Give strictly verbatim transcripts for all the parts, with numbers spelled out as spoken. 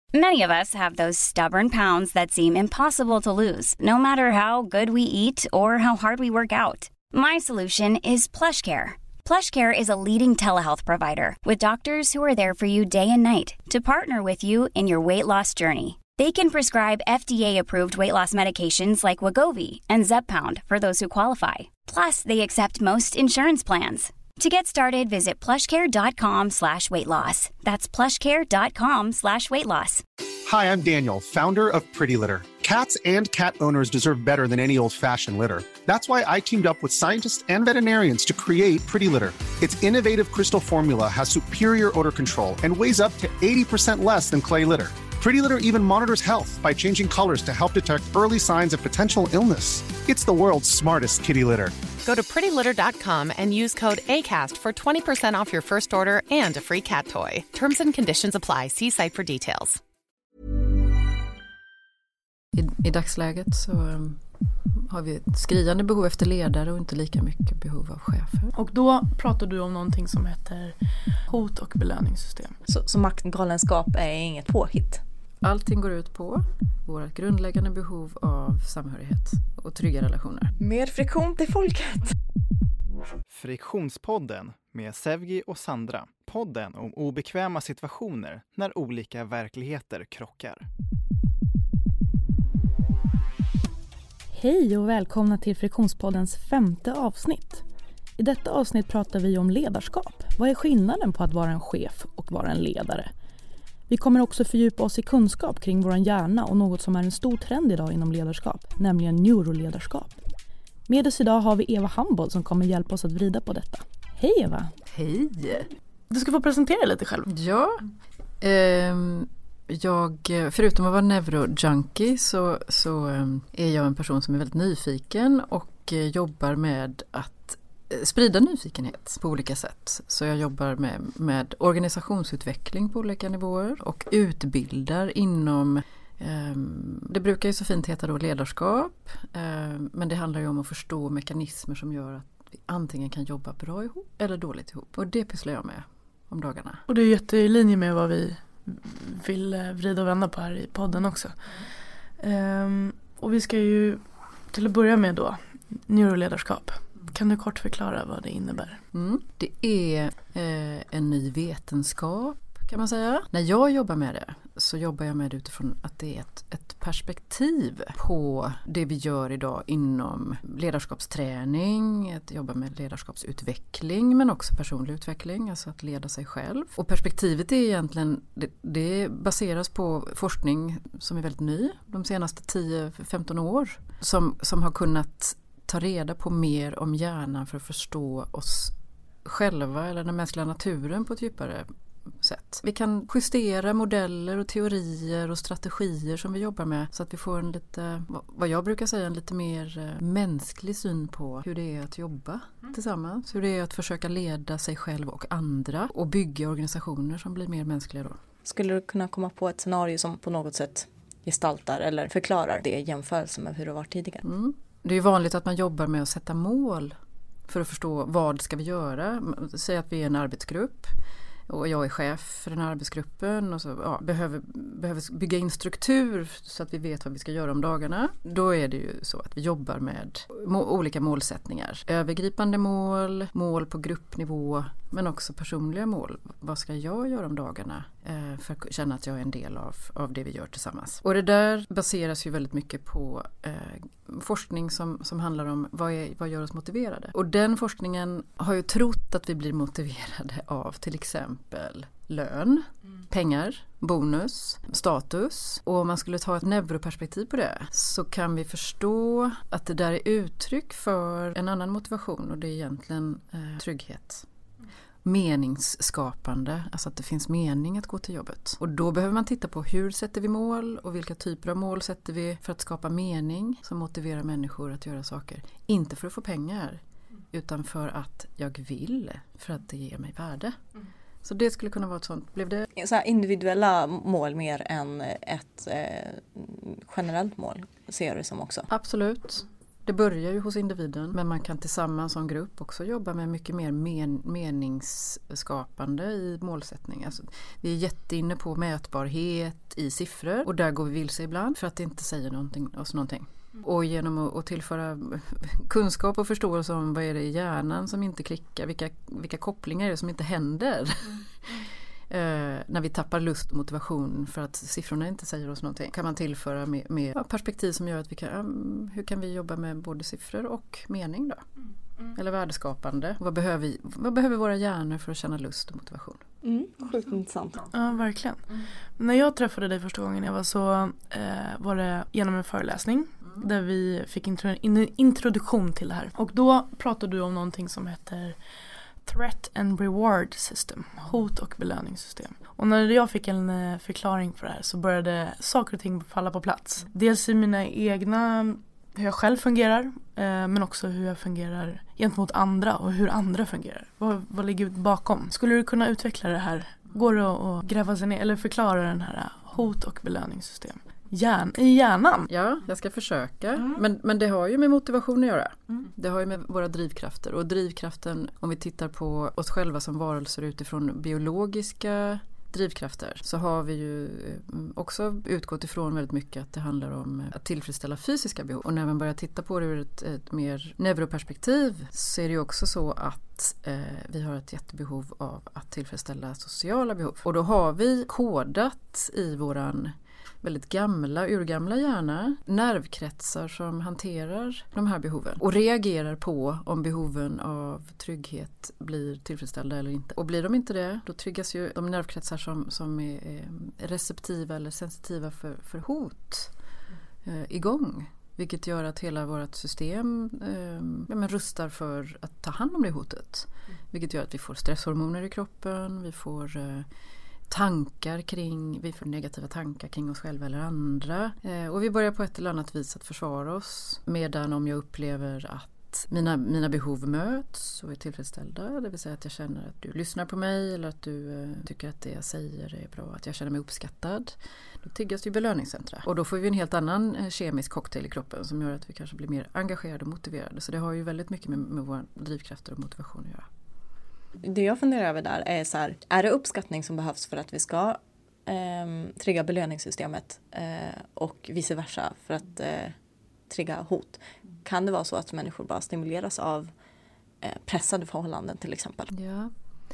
Many of us have those stubborn pounds that seem impossible to lose, no matter how good we eat or how hard we work out. My solution is PlushCare. PlushCare is a leading telehealth provider with doctors who are there for you day and night to partner with you in your weight loss journey. They can prescribe F D A-approved weight loss medications like Wegovy and Zepbound for those who qualify. Plus, they accept most insurance plans. To get started, visit plushcare.com slash weight loss. That's plushcare.com slash weight loss. Hi, I'm Daniel, founder of Pretty Litter. Cats and cat owners deserve better than any old-fashioned litter. That's why I teamed up with scientists and veterinarians to create Pretty Litter. Its innovative crystal formula has superior odor control and weighs up to eighty percent less than clay litter. Pretty Litter even monitors health by changing colors to help detect early signs of potential illness. It's the world's smartest kitty litter. Go to pretty litter dot com and use code ACAST for twenty percent off your first order and a free cat toy. Terms and conditions apply. See site for details. I, i dagsläget så um, har vi ett skriande behov efter ledare och inte lika mycket behov av chefer. Och då pratar du om någonting som heter hot- och belöningssystem. Så, så maktgalenskap är inget påhitt? Allting går ut på vårt grundläggande behov av samhörighet och trygga relationer. Mer friktion till folket. Friktionspodden med Sevgi och Sandra. Podden om obekväma situationer när olika verkligheter krockar. Hej och välkomna till Friktionspoddens femte avsnitt. I detta avsnitt pratar vi om ledarskap. Vad är skillnaden på att vara en chef och vara en ledare? Vi kommer också fördjupa oss i kunskap kring vår hjärna och något som är en stor trend idag inom ledarskap, nämligen neuroledarskap. Med oss idag har vi Eva Hambold som kommer hjälpa oss att vrida på detta. Hej Eva! Hej! Du ska få presentera lite själv. Ja, ehm, jag, förutom att vara neurojunkie så, så ehm, är jag en person som är väldigt nyfiken och eh, jobbar med att sprida nyfikenhet på olika sätt. Så jag jobbar med, med organisationsutveckling på olika nivåer och utbildar inom, eh, det brukar ju så fint heta då ledarskap, eh, men det handlar ju om att förstå mekanismer som gör att vi antingen kan jobba bra ihop eller dåligt ihop. Och det pysslar jag med om dagarna. Och det är jätte i linje med vad vi vill vrida och vända på här i podden också. Mm. Eh, och vi ska ju till att börja med då neuroledarskap. Kan du kort förklara vad det innebär? Mm. Det är eh, en ny vetenskap kan man säga. När jag jobbar med det så jobbar jag med det utifrån att det är ett, ett perspektiv på det vi gör idag inom ledarskapsträning, att jobba med ledarskapsutveckling men också personlig utveckling, alltså att leda sig själv. Och perspektivet är egentligen, det, det baseras på forskning som är väldigt ny de senaste tio till femton år som, som har kunnat ta reda på mer om hjärnan för att förstå oss själva eller den mänskliga naturen på ett djupare sätt. Vi kan justera modeller och teorier och strategier som vi jobbar med så att vi får en lite, vad jag brukar säga, en lite mer mänsklig syn på hur det är att jobba mm. tillsammans. Hur det är att försöka leda sig själv och andra och bygga organisationer som blir mer mänskliga då. Skulle du kunna komma på ett scenario som på något sätt gestaltar eller förklarar det i jämförelse med hur det var tidigare? Mm. Det är vanligt att man jobbar med att sätta mål för att förstå vad ska vi göra. Säg att vi är en arbetsgrupp och jag är chef för den här arbetsgruppen och så ja, behöver, behöver bygga in struktur så att vi vet vad vi ska göra om dagarna. Då är det ju så att vi jobbar med må- olika målsättningar. Övergripande mål, mål på gruppnivå men också personliga mål. Vad ska jag göra om dagarna eh, för att känna att jag är en del av, av det vi gör tillsammans. Och det där baseras ju väldigt mycket på eh, forskning som, som handlar om vad, är, vad gör oss motiverade. Och den forskningen har ju trott att vi blir motiverade av till exempel lön, mm. pengar, bonus, status. Och om man skulle ta ett neuroperspektiv på det så kan vi förstå att det där är uttryck för en annan motivation och det är egentligen eh, trygghet. Meningsskapande, alltså att det finns mening att gå till jobbet. Och då behöver man titta på hur sätter vi mål och vilka typer av mål sätter vi för att skapa mening som motiverar människor att göra saker. Inte för att få pengar utan för att jag vill, för att det ger mig värde. Mm. Så det skulle kunna vara ett sånt. Blev det? Så här individuella mål mer än ett eh, generellt mål ser du som också? Absolut. Det börjar ju hos individen, men man kan tillsammans som grupp också jobba med mycket mer men, meningsskapande i målsättning. Alltså, vi är jätteinne på mätbarhet i siffror och där går vi vilse ibland för att det inte säger någonting, oss någonting. Och genom att, att tillföra kunskap och förståelse om vad är det i hjärnan som inte klickar, vilka, vilka kopplingar är det som inte händer. Mm. Uh, när vi tappar lust och motivation för att siffrorna inte säger oss någonting, kan man tillföra med, med ja, perspektiv som gör att vi kan, um, hur kan vi jobba med både siffror och mening då? Mm. Mm. Eller värdeskapande. Vad behöver, vi, vad behöver våra hjärnor för att känna lust och motivation? Mm. Sjukt intressant. Ja, verkligen. Mm. När jag träffade dig första gången jag var så eh, var det genom en föreläsning mm. där vi fick intro, in, introduktion till det här. Och då pratade du om någonting som heter Threat and Reward System, hot- och belöningssystem. Och när jag fick en förklaring på det här så började saker och ting falla på plats. Dels i mina egna, hur jag själv fungerar, eh, men också hur jag fungerar gentemot andra och hur andra fungerar. Vad, vad ligger bakom? Skulle du kunna utveckla det här? Går det att gräva sig ner eller förklara den här hot- och belöningssystem? Hjärn, I hjärnan? Ja, jag ska försöka. Mm. Men, men det har ju med motivation att göra. Mm. Det har ju med våra drivkrafter. Och drivkraften, om vi tittar på oss själva som varelser utifrån biologiska drivkrafter, så har vi ju också utgått ifrån väldigt mycket att det handlar om att tillfredsställa fysiska behov. Och när man börjar titta på det ur ett, ett mer neuroperspektiv så är det ju också så att eh, vi har ett jättebehov av att tillfredsställa sociala behov. Och då har vi kodat i våran väldigt gamla, urgamla hjärna nervkretsar som hanterar de här behoven och reagerar på om behoven av trygghet blir tillfredsställda eller inte. Och blir de inte det, då triggas ju de nervkretsar som, som är receptiva eller sensitiva för, för hot eh, igång. Vilket gör att hela vårt system eh, ja, men rustar för att ta hand om det hotet. Vilket gör att vi får stresshormoner i kroppen, vi får eh, tankar kring, vi får negativa tankar kring oss själva eller andra. Eh, och vi börjar på ett eller annat vis att försvara oss. Medan om jag upplever att mina, mina behov möts och är tillfredsställda, det vill säga att jag känner att du lyssnar på mig eller att du eh, tycker att det jag säger är bra, att jag känner mig uppskattad, då triggas ju belöningscentra. Och då får vi en helt annan eh, kemisk cocktail i kroppen som gör att vi kanske blir mer engagerade och motiverade. Så det har ju väldigt mycket med, med våra drivkrafter och motivation att göra. Det jag funderar över där är så här, är det uppskattning som behövs för att vi ska eh, trigga belöningssystemet eh, och vice versa för att eh, trigga hot? Kan det vara så att människor bara stimuleras av eh, pressade förhållanden till exempel? Ja.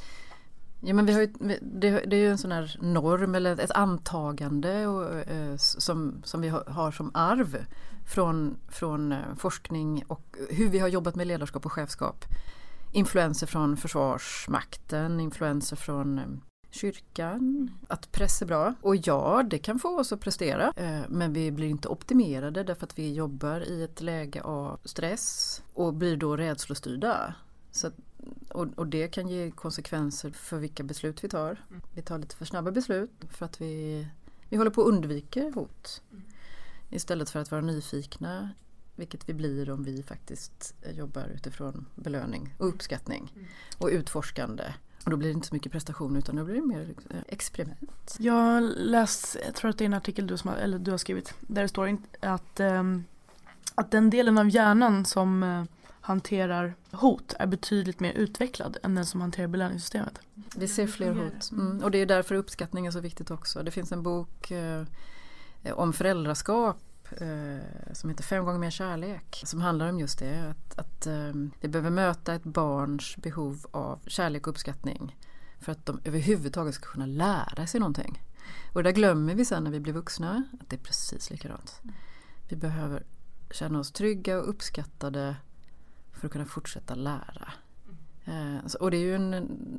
Ja, men vi har ju, det, det är ju en sån här norm eller ett antagande och, eh, som, som vi har, har som arv från, från eh, forskning och hur vi har jobbat med ledarskap och chefskap. Influenser från försvarsmakten, influenser från eh, kyrkan, att press är bra. Och ja, det kan få oss att prestera, eh, men vi blir inte optimerade därför att vi jobbar i ett läge av stress och blir då rädslostyrda. Så att, och, och det kan ge konsekvenser för vilka beslut vi tar. Vi tar lite för snabba beslut för att vi, vi håller på att undvika hot. Istället för att vara nyfikna, vilket vi blir om vi faktiskt jobbar utifrån belöning och uppskattning och utforskande. Och då blir det inte så mycket prestation utan då blir det mer experiment. Jag har läst, jag tror att det är en artikel du, som, eller du har skrivit, där det står att, um, att den delen av hjärnan som uh, hanterar hot är betydligt mer utvecklad än den som hanterar belöningssystemet. Vi ser fler hot. Mm. Och det är därför uppskattning är så viktigt också. Det finns en bok uh, om föräldraskap uh, som heter Fem gånger mer kärlek. Som handlar om just det. Att, att um, vi behöver möta ett barns behov av kärlek och uppskattning. För att de överhuvudtaget ska kunna lära sig någonting. Och där glömmer vi sen när vi blir vuxna att det är precis likadant. Vi behöver känna oss trygga och uppskattade för att kunna fortsätta lära. Eh, och det är ju en,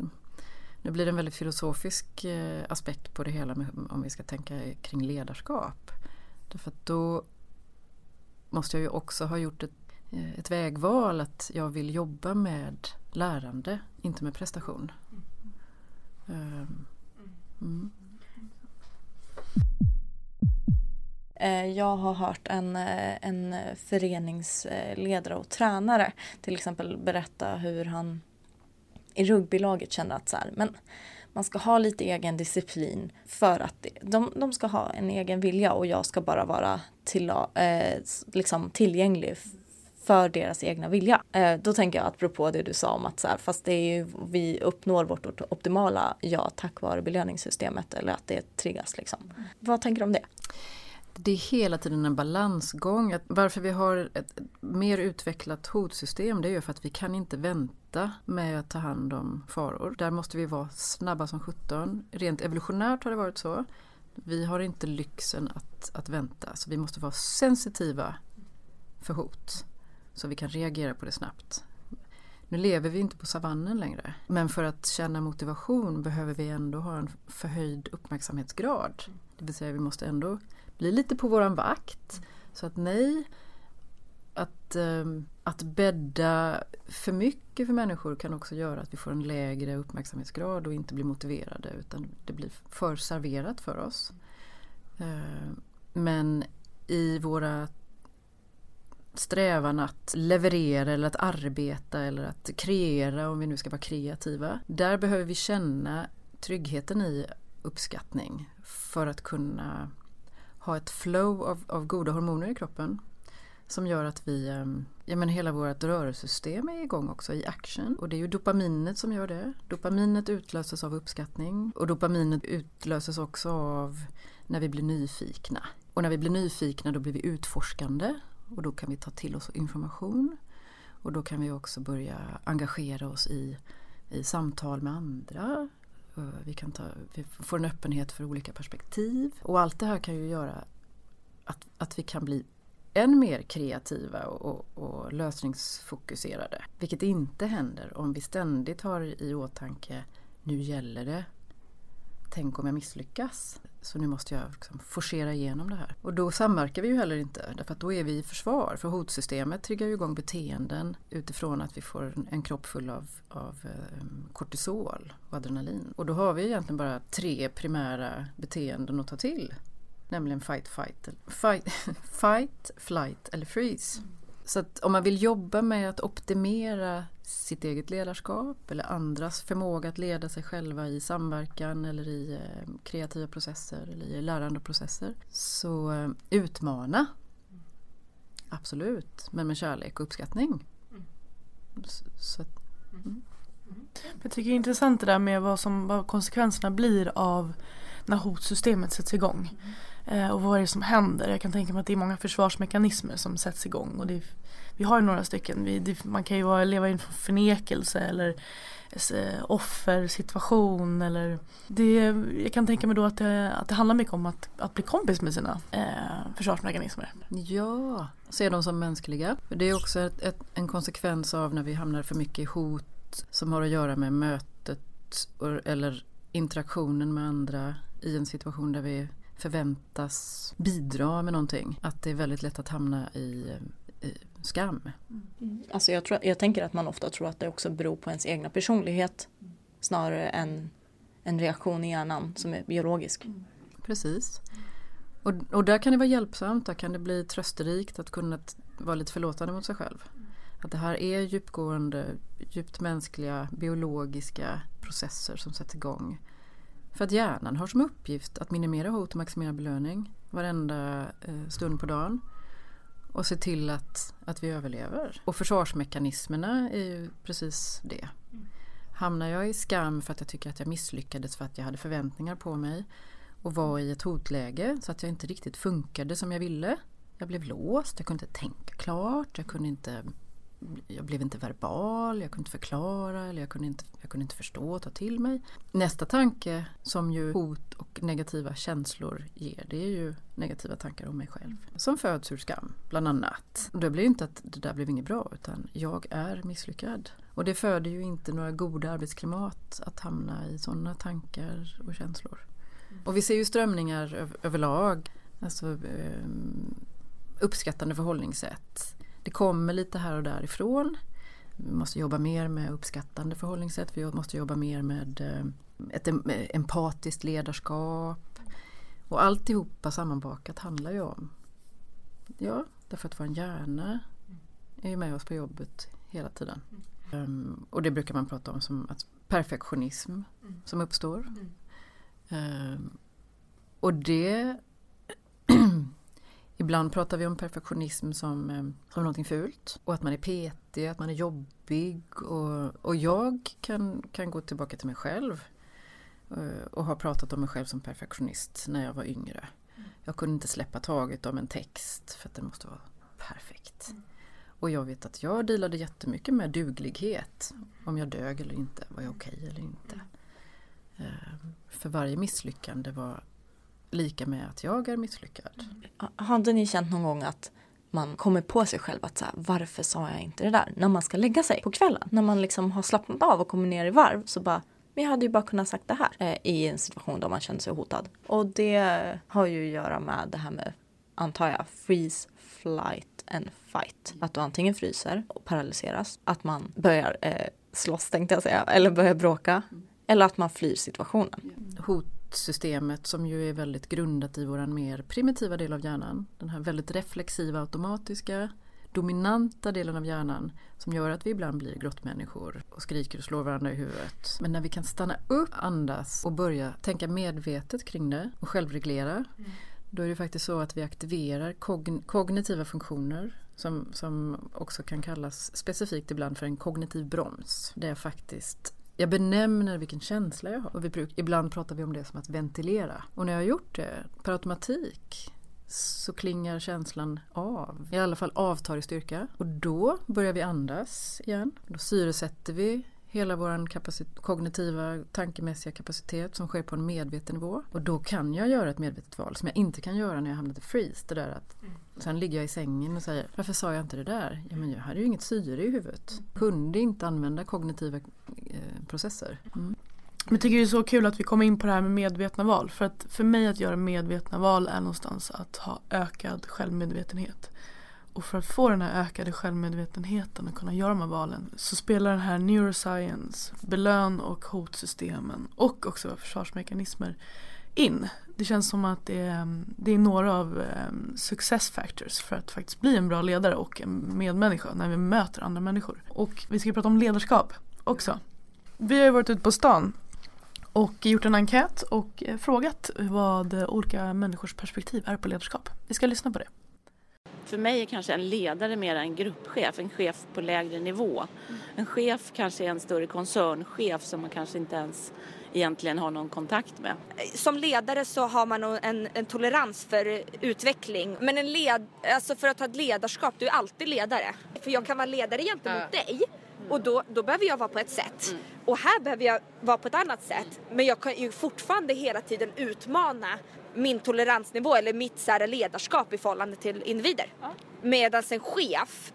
nu blir det en väldigt filosofisk eh, aspekt på det hela med, om vi ska tänka kring ledarskap. Därför att då måste jag ju också ha gjort ett, ett vägval att jag vill jobba med lärande, inte med prestation. Eh, mm. Jag har hört en, en föreningsledare och tränare till exempel berätta hur han i rugbylaget känner att så här, men man ska ha lite egen disciplin för att de, de ska ha en egen vilja och jag ska bara vara till, eh, liksom tillgänglig för deras egna vilja. Eh, då tänker jag att apropå det du sa om att så här, fast det är ju, vi uppnår vårt optimala ja tack vare belöningssystemet eller att det triggas liksom. Mm. Vad tänker du om det? Det är hela tiden en balansgång. Att varför vi har ett mer utvecklat hotsystem, det är ju för att vi kan inte vänta med att ta hand om faror. Där måste vi vara snabba som sjutton. Rent evolutionärt har det varit så. Vi har inte lyxen att, att vänta, så vi måste vara sensitiva för hot. Så vi kan reagera på det snabbt. Nu lever vi inte på savannen längre. Men för att känna motivation behöver vi ändå ha en förhöjd uppmärksamhetsgrad. Det vill säga vi måste ändå bli lite på våran vakt. Så att nej, att, um, att bädda för mycket för människor kan också göra att vi får en lägre uppmärksamhetsgrad och inte blir motiverade, utan det blir för serverat för oss. Uh, men i våra strävan att leverera eller att arbeta eller att kreera, om vi nu ska vara kreativa, där behöver vi känna tryggheten i uppskattning för att kunna ha ett flow av, av goda hormoner i kroppen som gör att vi, ja men hela vårt rörelsesystem är igång också i action. Och det är ju dopaminet som gör det. Dopaminet utlöses av uppskattning och dopaminet utlöses också av när vi blir nyfikna. Och när vi blir nyfikna då blir vi utforskande och då kan vi ta till oss information och då kan vi också börja engagera oss i, i samtal med andra. Vi, kan ta, vi får en öppenhet för olika perspektiv. Och allt det här kan ju göra att, att vi kan bli än mer kreativa och, och, och lösningsfokuserade. Vilket inte händer om vi ständigt har i åtanke, nu gäller det. Tänk om jag misslyckas. Så nu måste jag liksom forcera igenom det här. Och då samverkar vi ju heller inte. Därför att då är vi i försvar. För hotsystemet triggar ju igång beteenden utifrån att vi får en, en kropp full av, av um, kortisol och adrenalin. Och då har vi egentligen bara tre primära beteenden att ta till. Nämligen fight, fight, fight, fight flight eller freeze. Mm. Så att om man vill jobba med att optimera sitt eget ledarskap eller andras förmåga att leda sig själva i samverkan eller i eh, kreativa processer eller i lärandeprocesser, så eh, utmana. Absolut, men med kärlek och uppskattning. Mm. Så, så, mm. Jag tycker det är intressant det där med vad, som, vad konsekvenserna blir av när hotsystemet sätts igång. Mm. Eh, och vad är det som händer? Jag kan tänka mig att det är många försvarsmekanismer som sätts igång. Och det är, vi har ju några stycken. Vi, det, man kan ju vara, leva i en förnekelse eller eh, offersituation. Eller, det, jag kan tänka mig då att det, att det handlar mycket om att, att bli kompis med sina eh, försvarsmekanismer. Ja, se dem som mänskliga. Det är också ett, ett, en konsekvens av när vi hamnar för mycket i hot som har att göra med mötet eller interaktionen med andra i en situation där vi förväntas bidra med någonting. Att det är väldigt lätt att hamna i, i skam. Mm. Alltså jag, tror, jag tänker att man ofta tror att det också beror på ens egna personlighet snarare än en reaktion i hjärnan som är biologisk. Mm. Precis. Och, och där kan det vara hjälpsamt, där kan det bli trösterikt att kunna t- vara lite förlåtande mot sig själv. Att det här är djupgående, djupt mänskliga, biologiska processer som sätts igång. För att hjärnan har som uppgift att minimera hot och maximera belöning varenda eh, stund på dagen. Och se till att, att vi överlever. Och försvarsmekanismerna är ju precis det. Hamnar jag i skam för att jag tycker att jag misslyckades för att jag hade förväntningar på mig och var i ett hotläge så att jag inte riktigt funkade som jag ville. Jag blev låst, jag kunde inte tänka klart, jag kunde inte... Jag blev inte verbal, jag kunde inte förklara eller jag kunde inte, jag kunde inte förstå och ta till mig. Nästa tanke som ju hot och negativa känslor ger, det är ju negativa tankar om mig själv. Som föds ur skam, bland annat. Och det blir ju inte att det där blev inget bra, utan jag är misslyckad. Och det föder ju inte några goda arbetsklimat att hamna i sådana tankar och känslor. Och vi ser ju strömningar över, överlag, alltså eh, uppskattande förhållningssätt. Det kommer lite här och därifrån. Vi måste jobba mer med uppskattande förhållningssätt. Vi måste jobba mer med ett empatiskt ledarskap. Och alltihopa sammanbakat handlar ju om. Ja, därför att vår hjärna är ju med oss på jobbet hela tiden. Um, och det brukar man prata om som att perfektionism mm. som uppstår. Mm. Um, och det... ibland pratar vi om perfektionism som, som någonting fult och att man är petig, att man är jobbig och, och jag kan, kan gå tillbaka till mig själv och har pratat om mig själv som perfektionist när jag var yngre. Jag kunde inte släppa taget om en text för att den måste vara perfekt. Och jag vet att jag dealade jättemycket med duglighet. Om jag dög eller inte, var jag okej eller inte. För varje misslyckande var lika med att jag är misslyckad. Hade ni känt någon gång att man kommer på sig själv att så här, varför sa jag inte det där? När man ska lägga sig på kvällen. När man liksom har slappnat av och kommer ner i varv så bara, men jag hade ju bara kunnat sagt det här. Eh, I en situation då man känner sig hotad. Och det har ju att göra med det här med, antar jag, freeze, flight and fight. Att du antingen fryser och paralyseras. Att man börjar eh, slåss tänkte jag säga. Eller börjar bråka. Eller att man flyr situationen. Hotsystemet som ju är väldigt grundat i våran mer primitiva del av hjärnan. Den här väldigt reflexiva, automatiska, dominanta delen av hjärnan som gör att vi ibland blir grottmänniskor och skriker och slår varandra i huvudet. Men när vi kan stanna upp, andas och börja tänka medvetet kring det och självreglera, mm. då är det faktiskt så att vi aktiverar kogn- kognitiva funktioner som, som också kan kallas specifikt ibland för en kognitiv broms. Det är faktiskt jag benämner vilken känsla jag har. Och vi bruk, ibland pratar vi om det som att ventilera. Och när jag har gjort det per automatik så klingar känslan av. I alla fall avtar i styrka. Och då börjar vi andas igen. Då syresätter vi hela vår kapacit- kognitiva, tankemässiga kapacitet som sker på en medveten nivå. Och då kan jag göra ett medvetet val som jag inte kan göra när jag hamnar i freeze. Det där att mm. sen ligger jag i sängen och säger, varför sa jag inte det där? Ja, men jag hade ju inget syre i huvudet. Mm. Kunde inte använda kognitiva eh, processer. Mm. Jag tycker det är så kul att vi kommer in på det här med medvetna val. För att för mig att göra medvetna val är någonstans att ha ökad självmedvetenhet. Och för att få den här ökade självmedvetenheten och kunna göra de här valen så spelar den här neuroscience, belön- och hotsystemen och också försvarsmekanismer in. Det känns som att det är, det är några av um, success factors för att faktiskt bli en bra ledare och en medmänniska när vi möter andra människor. Och vi ska prata om ledarskap också. Vi har ju varit ute på stan och gjort en enkät och frågat vad olika människors perspektiv är på ledarskap. Vi ska lyssna på det. För mig är kanske en ledare mer en gruppchef, en chef på lägre nivå. Mm. En chef kanske är en större koncernchef som man kanske inte ens egentligen har någon kontakt med. Som ledare så har man en, en tolerans för utveckling. Men en led, alltså för att ha ett ledarskap, du är alltid ledare. För jag kan vara ledare gentemot äh. dig. Och då, då behöver jag vara på ett sätt. Mm. Och här behöver jag vara på ett annat sätt. Men jag kan ju fortfarande hela tiden utmana min toleransnivå eller mitt så här, ledarskap i förhållande till individer. Ja. Medan en chef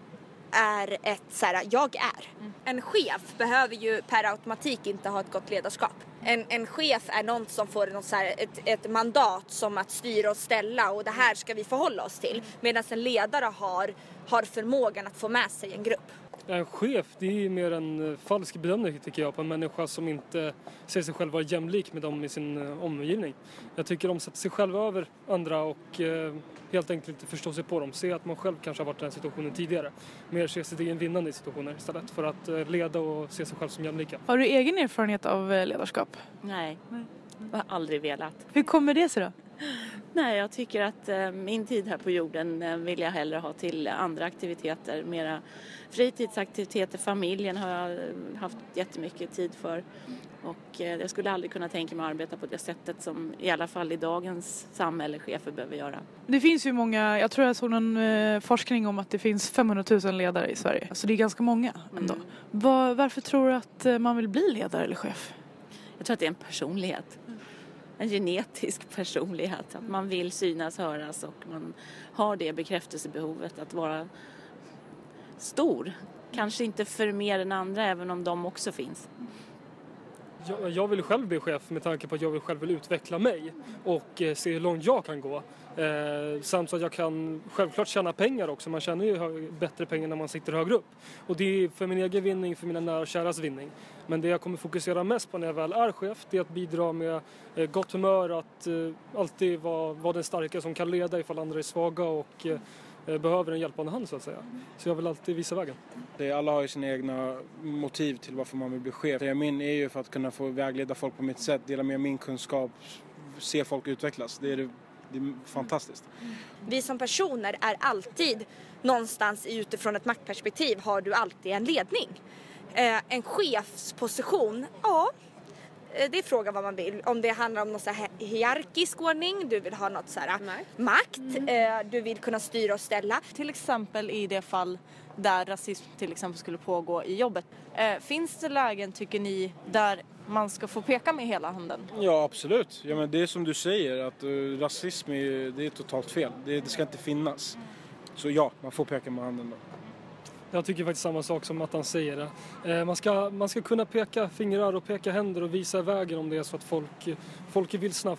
är ett så här, jag är. Mm. En chef behöver ju per automatik inte ha ett gott ledarskap. En, en chef är någon som får någon så här, ett, ett mandat som att styra och ställa och det här ska vi förhålla oss till. Medan en ledare har, har förmågan att få med sig en grupp. En chef, det är mer en falsk bedömning tycker jag på en människa som inte ser sig själv vara jämlik med dem i sin omgivning. Jag tycker de sätter sig själva över andra och eh, helt enkelt inte förstår sig på dem. Se att man själv kanske har varit i den situationen tidigare. Mer se sig egen vinnande i situationer istället för att eh, leda och se sig själv som jämlika. Har du egen erfarenhet av ledarskap? Nej, Nej. jag har aldrig velat. Hur kommer det sig då? Nej, jag tycker att eh, min tid här på jorden eh, vill jag hellre ha till andra aktiviteter. Mera fritidsaktiviteter, familjen har jag haft jättemycket tid för. Och eh, jag skulle aldrig kunna tänka mig att arbeta på det sättet som i alla fall i dagens samhälle chefer behöver göra. Det finns ju många, jag tror jag såg någon eh, forskning om att det finns femhundratusen ledare i Sverige. Så det är ganska många ändå. Mm. Var, varför tror du att eh, man vill bli ledare eller chef? Jag tror att det är en personlighet. En genetisk personlighet. Att man vill synas, höras och man har det bekräftelsebehovet att vara stor. Kanske inte för mer än andra även om de också finns. Jag, jag vill själv bli chef med tanke på att jag vill själv vill utveckla mig och eh, se hur långt jag kan gå. Eh, samt så att jag kan självklart tjäna pengar också. Man tjänar ju bättre pengar när man sitter högre upp. Och det är för min egen vinning, för mina nära och käras vinning. Men det jag kommer fokusera mest på när jag väl är chef, det är att bidra med eh, gott humör, att eh, alltid vara, vara den starka som kan leda ifall andra är svaga och eh, behöver en hjälpande hand så att säga. Så jag vill alltid visa vägen. Det, alla har ju sina egna motiv till varför man vill bli chef. Det min är ju för att kunna få vägleda folk på mitt sätt, dela med min kunskap, se folk utvecklas. Det är det Det är fantastiskt. Vi som personer är alltid någonstans utifrån ett maktperspektiv har du alltid en ledning. Eh, en chefsposition, ja, det är frågan vad man vill. Om det handlar om någon så här hierarkisk ordning, du vill ha något så här Nej. makt, mm. eh, du vill kunna styra och ställa. Till exempel i det fall där rasism till exempel skulle pågå i jobbet. Eh, finns det lägen, tycker ni, där man ska få peka med hela handen? Ja, absolut. Ja, men det är som du säger, att uh, rasism är, det är totalt fel. Det, det ska inte finnas. Så ja, man får peka med handen då. Jag tycker faktiskt samma sak som att han säger det. Eh, man, ska, man ska kunna peka fingrar och peka händer och visa vägen om det är så att folk, folk är vilsna.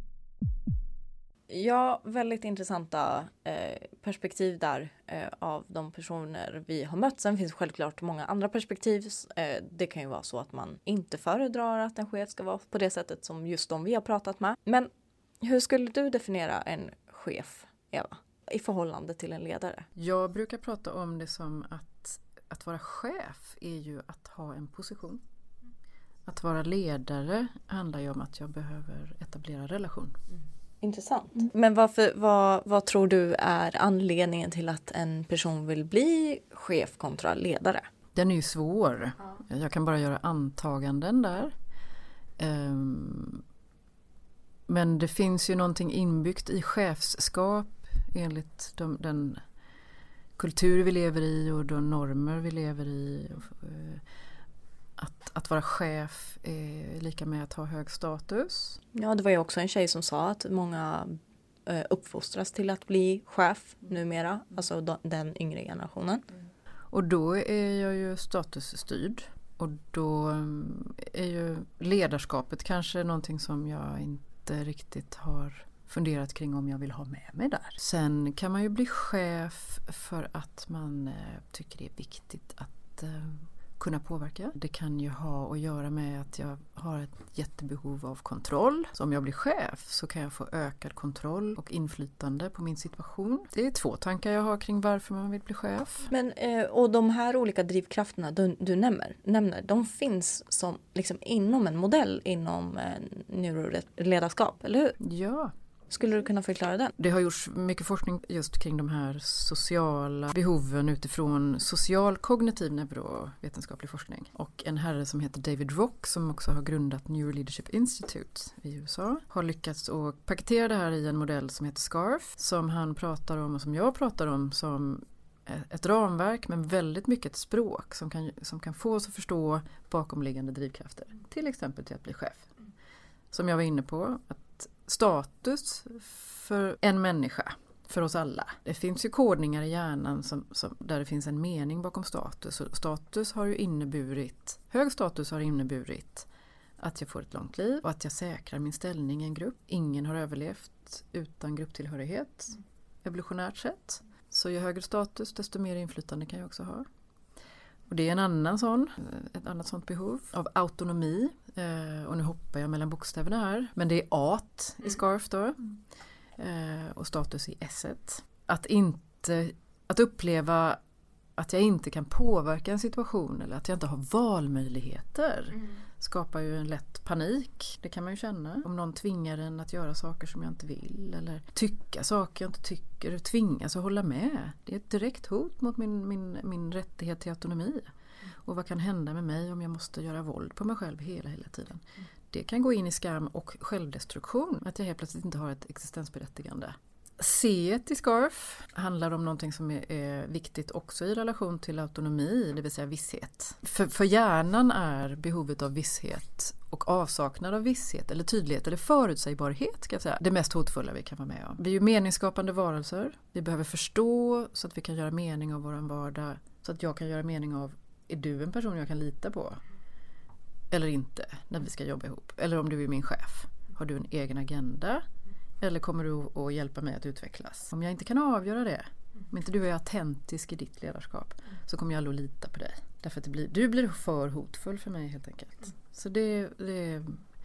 Ja, väldigt intressanta eh, perspektiv där eh, av de personer vi har mött. Sen finns självklart många andra perspektiv. Eh, det kan ju vara så att man inte föredrar att en chef ska vara på det sättet som just de vi har pratat med. Men hur skulle du definiera en chef, Eva, i förhållande till en ledare? Jag brukar prata om det som att, att vara chef är ju att ha en position. Att vara ledare handlar ju om att jag behöver etablera relation. Mm. Intressant. Mm. Men varför, vad, vad tror du är anledningen till att en person vill bli chef kontra ledare? Den är ju svår. Ja. Jag kan bara göra antaganden där. Um, men det finns ju någonting inbyggt i chefskap enligt de, den kultur vi lever i och de normer vi lever i. Att, att vara chef är lika med att ha hög status. Ja, det var ju också en tjej som sa att många eh, uppfostras till att bli chef numera. Alltså de, den yngre generationen. Och då är jag ju statusstyrd. Och då är ju ledarskapet kanske någonting som jag inte riktigt har funderat kring om jag vill ha med mig där. Sen kan man ju bli chef för att man eh, tycker det är viktigt att eh, kunna påverka. Det kan ju ha att göra med att jag har ett jättebehov av kontroll. Så om jag blir chef så kan jag få ökad kontroll och inflytande på min situation. Det är två tankar jag har kring varför man vill bli chef. Men, och de här olika drivkrafterna du, du nämner, nämner, de finns som liksom inom en modell inom neuroledarskap, eller hur? Ja. Skulle du kunna förklara den? Det har gjorts mycket forskning just kring de här sociala behoven utifrån social kognitiv neurovetenskaplig forskning. Och en herre som heter David Rock som också har grundat Neuroleadership Institute i U S A har lyckats att paketera det här i en modell som heter SCARF som han pratar om och som jag pratar om som ett ramverk men väldigt mycket ett språk som kan, som kan få oss att förstå bakomliggande drivkrafter. Till exempel till att bli chef. Som jag var inne på, att status för en människa, för oss alla. Det finns ju kodningar i hjärnan som, som, där det finns en mening bakom status. Och status har ju inneburit, hög status har inneburit att jag får ett långt liv och att jag säkrar min ställning i en grupp. Ingen har överlevt utan grupptillhörighet, mm. evolutionärt sett. Så ju högre status, desto mer inflytande kan jag också ha. Och det är en annan sån, ett annat sånt behov av autonomi. Eh, och nu hoppar jag mellan bokstäverna här. Men det är at i SCARF då. Eh, och status i S-et. Att inte, att uppleva att jag inte kan påverka en situation eller att jag inte har valmöjligheter mm. skapar ju en lätt panik. Det kan man ju känna. Om någon tvingar en att göra saker som jag inte vill eller tycka saker jag inte tycker och tvingas att hålla med. Det är ett direkt hot mot min, min, min rättighet till autonomi. Mm. Och vad kan hända med mig om jag måste göra våld på mig själv hela, hela tiden. Mm. Det kan gå in i skam och självdestruktion. Att jag helt plötsligt inte har ett existensberättigande. C i SCARF handlar om någonting som är, är viktigt också i relation till autonomi, det vill säga visshet. För, för hjärnan är behovet av visshet och avsaknad av visshet eller tydlighet eller förutsägbarhet ska jag säga, det mest hotfulla vi kan vara med om. Vi är ju meningsskapande varelser. Vi behöver förstå så att vi kan göra mening av vår vardag. Så att jag kan göra mening av, är du en person jag kan lita på? Eller inte när vi ska jobba ihop? Eller om du är min chef. Har du en egen agenda? Eller kommer du att hjälpa mig att utvecklas? Om jag inte kan avgöra det, om inte du är autentisk i ditt ledarskap, så kommer jag aldrig att lita på dig. Därför att det blir, du blir för hotfull för mig helt enkelt. Så det, det är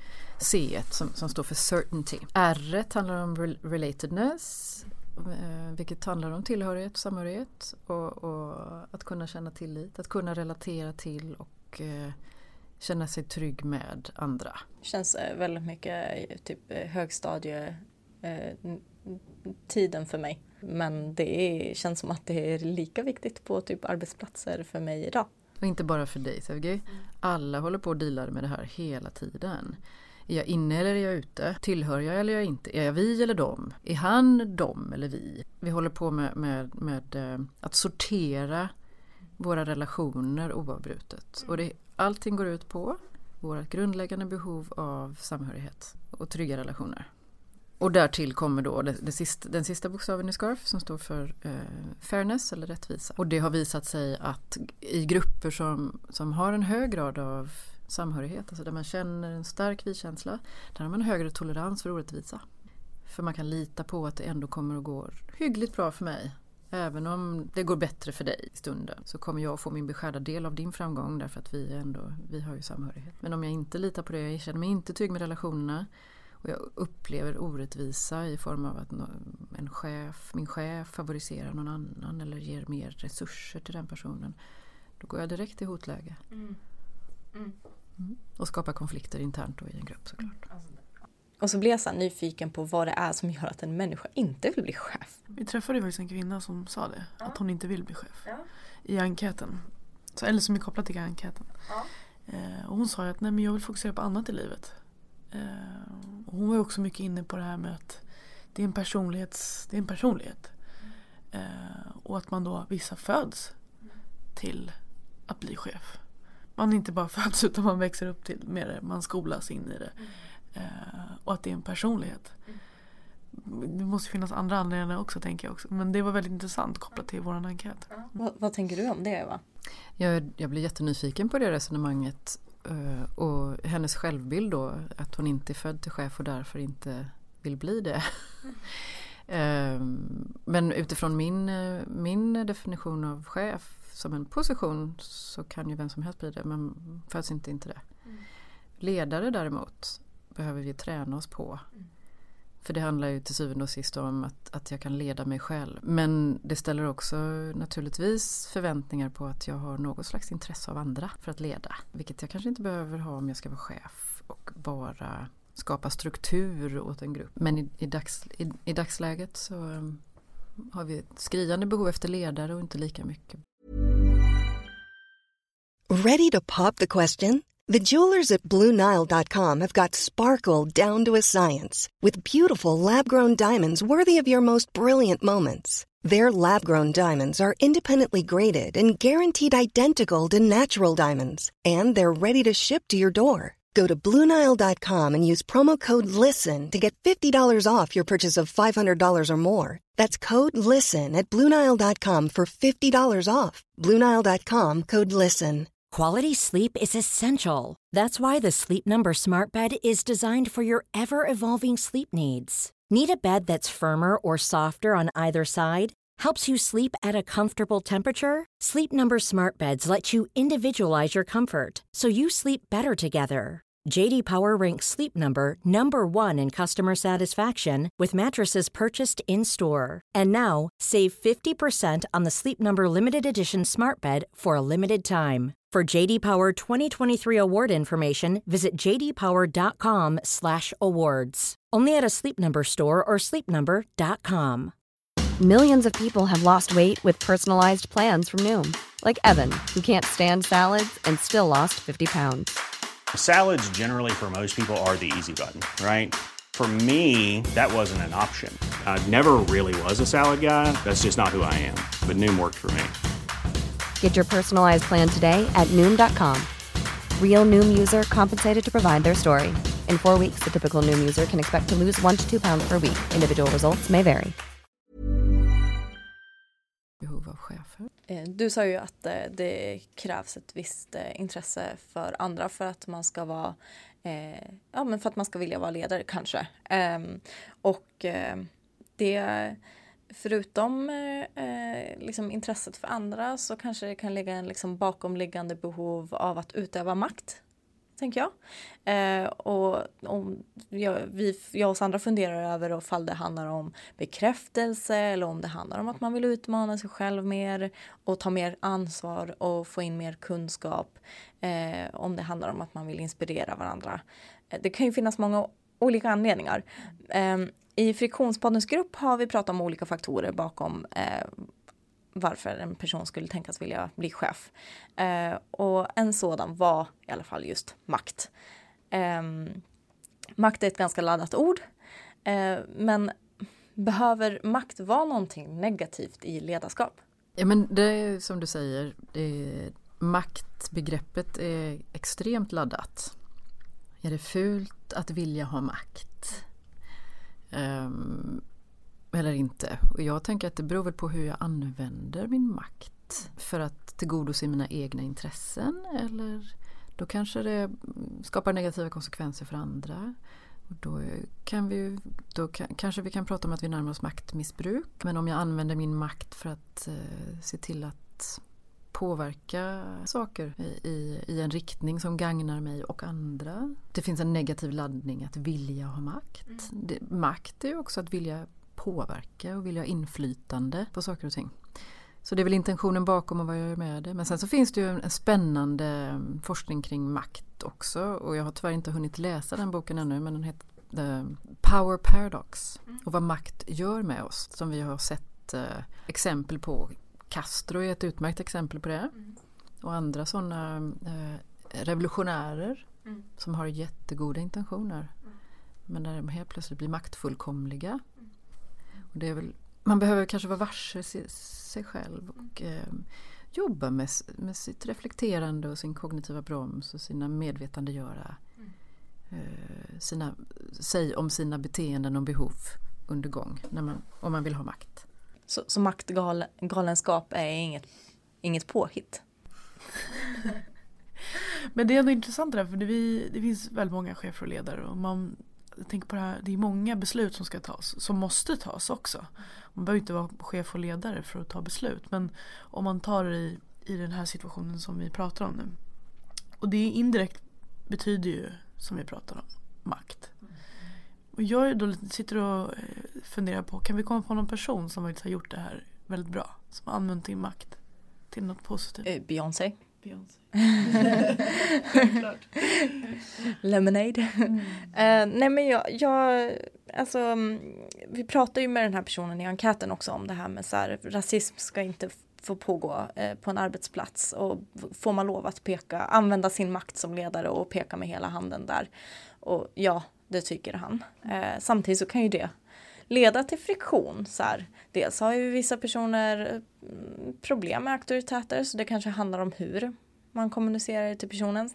C som, som står för certainty. R handlar om relatedness, vilket handlar om tillhörighet och samhörighet. Och, och att kunna känna tillit, att kunna relatera till och känna sig trygg med andra. Det känns väldigt mycket typ högstadie tiden för mig. Men det är, känns som att det är lika viktigt på typ arbetsplatser för mig idag. Och inte bara för dig, Sevgi. Alla håller på och dealar med det här hela tiden. Är jag inne eller är jag ute? Tillhör jag eller är jag inte? Är jag vi eller dem? Är han, dem eller vi? Vi håller på med, med, med att sortera våra relationer oavbrutet. Och det, allting går ut på vårt grundläggande behov av samhörighet och trygga relationer. Och därtill kommer då det, det sista, den sista bokstaven i SCARF som står för eh, fairness eller rättvisa. Och det har visat sig att i grupper som, som har en hög grad av samhörighet, alltså där man känner en stark vi-känsla, där har man högre tolerans för orättvisa. För man kan lita på att det ändå kommer att gå hyggligt bra för mig. Även om det går bättre för dig i stunden så kommer jag få min beskärda del av din framgång därför att vi ändå, vi har ju samhörighet. Men om jag inte litar på det, jag känner mig inte trygg med relationerna och jag upplever orättvisa i form av att en chef, min chef favoriserar någon annan eller ger mer resurser till den personen, då går jag direkt i hotläge. Mm. Mm. Mm. Och skapar konflikter internt då i en grupp såklart. Och så blir jag så här nyfiken på vad det är som gör att en människa inte vill bli chef. Vi träffade faktiskt en kvinna som sa det. Ja. Att hon inte vill bli chef. Ja. I enkäten. Så, eller som är kopplat till enkäten. Ja. Eh, och hon sa att nej, men jag vill fokusera på annat i livet. Eh, och hon var också mycket inne på det här med att det är en, personlighets, det är en personlighet. Eh, och att man då, vissa föds till att bli chef. Man inte bara föds utan man växer upp till med det. Man skolas in i det. Uh, och att det är en personlighet. Mm. Det måste finnas andra anledningar också, tänker jag också. Men det var väldigt intressant kopplat till vår enkät. Mm. Vad, vad tänker du om det, Eva? Jag, jag blir jättenyfiken på det resonemanget. Uh, och hennes självbild då, att hon inte är född till chef och därför inte vill bli det. Mm. uh, men utifrån min, min definition av chef som en position så kan ju vem som helst bli det, men föds inte inte det. Mm. Ledare däremot behöver vi träna oss på. Mm. För det handlar ju till syvende och sist om att, att jag kan leda mig själv. Men det ställer också naturligtvis förväntningar på att jag har något slags intresse av andra för att leda. Vilket jag kanske inte behöver ha om jag ska vara chef och bara skapa struktur åt en grupp. Men i, i, dags, i, i dagsläget så um, har vi ett skriande behov efter ledare och inte lika mycket. Ready to pop the question? The jewelers at Blue Nile dot com have got sparkle down to a science with beautiful lab-grown diamonds worthy of your most brilliant moments. Their lab-grown diamonds are independently graded and guaranteed identical to natural diamonds, and they're ready to ship to your door. Go to Blue Nile dot com and use promo code LISTEN to get fifty dollars off your purchase of five hundred dollars or more. That's code LISTEN at Blue Nile dot com for fifty dollars off. Blue Nile dot com, code LISTEN. Quality sleep is essential. That's why the Sleep Number Smart Bed is designed for your ever-evolving sleep needs. Need a bed that's firmer or softer on either side? Helps you sleep at a comfortable temperature? Sleep Number Smart Beds let you individualize your comfort so you sleep better together. J D Power ranks Sleep Number number one in customer satisfaction with mattresses purchased in-store. And now, save fifty percent on the Sleep Number Limited Edition Smart Bed for a limited time. For J D Power twenty twenty-three award information, visit j d power dot com slash awards. Only at a Sleep Number store or sleep number dot com. Millions of people have lost weight with personalized plans from Noom. Like Evan, who can't stand salads and still lost fifty pounds. Salads generally for most people are the easy button, right? For me, that wasn't an option. I never really was a salad guy. That's just not who I am. But Noom worked for me. Get your personalized plan today at Noom dot com. Real Noom user compensated to provide their story. In four weeks, the typical Noom user can expect to lose one to two pounds per week. Individual results may vary. Behov av chefer. Du sa ju att det krävs ett visst intresse för andra för att man ska vara eh, ja, men för att man ska vilja vara ledare kanske. Eh, och eh, det förutom eh, liksom intresset för andra så kanske det kan ligga en liksom bakomliggande behov av att utöva makt, tänker jag. Eh, och om jag, vi, jag och Sandra funderar över ifall det handlar om bekräftelse eller om det handlar om att man vill utmana sig själv mer och ta mer ansvar och få in mer kunskap. Eh, om det handlar om att man vill inspirera varandra. Eh, det kan ju finnas många olika anledningar. Eh, I Friktionspoddens grupp har vi pratat om olika faktorer bakom eh, varför en person skulle tänkas vilja bli chef. Eh, och en sådan var i alla fall just makt. Eh, makt är ett ganska laddat ord. Eh, men behöver makt vara någonting negativt i ledarskap? Ja, men det är som du säger, det, maktbegreppet är extremt laddat. Är det fult att vilja ha makt? Um, eller inte? Och jag tänker att det beror väl på hur jag använder min makt för att tillgodose mina egna intressen, eller då kanske det skapar negativa konsekvenser för andra. Och då kan vi, då kan, kanske vi kan prata om att vi närmar oss maktmissbruk. Men om jag använder min makt för att eh, se till att påverka saker i, i, i en riktning som gagnar mig och andra. Det finns en negativ laddning att vilja ha makt. Mm. Det, makt är också att vilja påverka och vilja ha inflytande på saker och ting. Så det är väl intentionen bakom och vad jag gör med det. Men sen så finns det ju en spännande forskning kring makt också. Och jag har tyvärr inte hunnit läsa den boken ännu, men den heter The Power Paradox. Mm. Och vad makt gör med oss, som vi har sett eh, exempel på. Castro är ett utmärkt exempel på det. Mm. Och andra sådana eh, revolutionärer mm. som har jättegoda intentioner. Mm. Men där de helt plötsligt blir maktfullkomliga. Mm. Och det är väl, man behöver kanske vara varse sig, sig själv och eh, jobba med, med sitt reflekterande och sin kognitiva broms och sina medvetandegöra mm. eh, sina, sig om sina beteenden och behov under gång när man, om man vill ha makt. Så, så maktgalenskap är inget, inget påhitt? Men det är ändå intressant där, för det, vi, det finns väldigt många chefer och ledare och man tänker på det här, det är många beslut som ska tas, som måste tas också. Man behöver inte vara chef och ledare för att ta beslut, men om man tar det i, i den här situationen som vi pratar om nu. Och det indirekt betyder ju, som vi pratar om, makt. Och jag då sitter och funderar på, kan vi komma på någon person som har gjort det här väldigt bra, som har använt sin makt till något positivt? Beyoncé. Beyoncé. Lemonade. Mm. uh, nej men jag, jag alltså vi pratar ju med den här personen i enkäten också om det här med så här, rasism ska inte få pågå eh, på en arbetsplats, och får man lov att peka, använda sin makt som ledare och peka med hela handen där. Och ja, det tycker han. Eh, samtidigt så kan ju det leda till friktion. Så här. Dels har ju vissa personer problem med auktoriteter, så det kanske handlar om hur man kommunicerar till personen.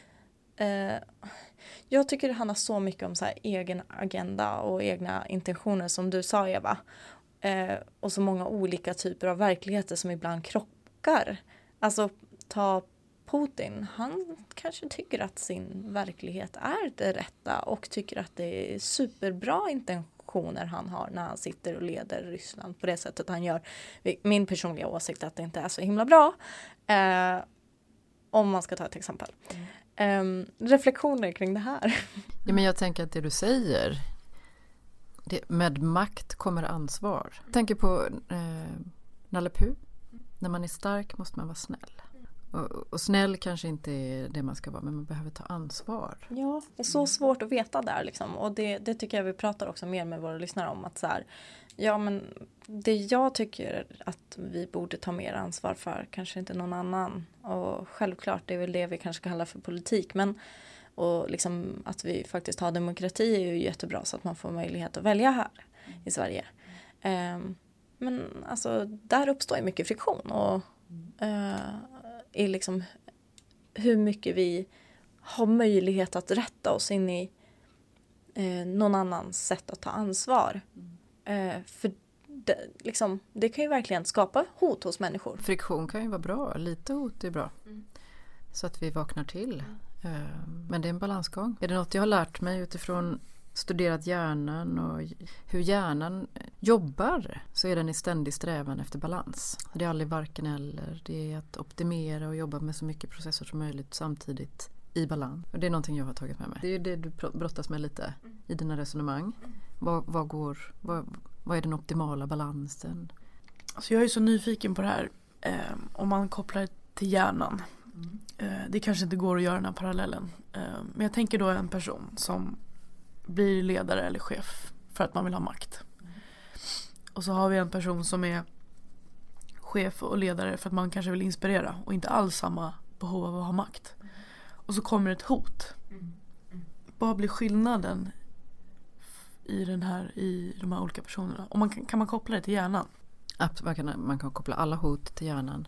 Eh, jag tycker det handlar så mycket om så här, egen agenda och egna intentioner, som du sa, Eva. Eh, och så många olika typer av verkligheter som ibland krockar. Alltså ta Putin, han kanske tycker att sin verklighet är det rätta och tycker att det är superbra intentioner han har när han sitter och leder Ryssland på det sättet han gör. Min personliga åsikt är att det inte är så himla bra. Eh, om man ska ta ett exempel. Mm. Eh, reflektioner kring det här. Ja, men jag tänker att det du säger, det, med makt kommer ansvar. Jag tänker på eh, Nalle Puh. När man är stark måste man vara snäll. Och, och snäll kanske inte är det man ska vara, men man behöver ta ansvar. Ja, det är så svårt att veta där liksom. Och det, det tycker jag vi pratar också mer med våra lyssnare om. Att så här, ja, men det jag tycker att vi borde ta mer ansvar för kanske inte någon annan. Och självklart, det är väl det vi kanske kallar för politik. Men och liksom att vi faktiskt har demokrati är ju jättebra, så att man får möjlighet att välja här i Sverige. Um, men alltså, där uppstår ju mycket friktion. Och uh, i liksom hur mycket vi har möjlighet att rätta oss in i eh, någon annans sätt att ta ansvar. Mm. Eh, för det, liksom, det kan ju verkligen skapa hot hos människor. Friktion kan ju vara bra, lite hot är bra. Mm. Så att vi vaknar till. Mm. Eh, men det är en balansgång. Är det något jag har lärt mig utifrån studerat hjärnan och hur hjärnan jobbar, så är den i ständig strävan efter balans. Det är aldrig varken eller. Det är att optimera och jobba med så mycket processer som möjligt samtidigt i balans. Och det är någonting jag har tagit med mig. Det är det du brottas med lite i dina resonemang. Vad, vad, går, vad, vad är den optimala balansen? Alltså jag är så nyfiken på det här. Eh, om man kopplar till hjärnan. Mm. Eh, det kanske inte går att göra den här parallellen. Eh, men jag tänker då en person som blir ledare eller chef för att man vill ha makt. Och så har vi en person som är chef och ledare för att man kanske vill inspirera och inte alls samma behov av att ha makt. Och så kommer ett hot. Vad blir skillnaden i den här i de här olika personerna? Och man kan, kan man koppla det till hjärnan? Absolut, man kan, man kan koppla alla hot till hjärnan.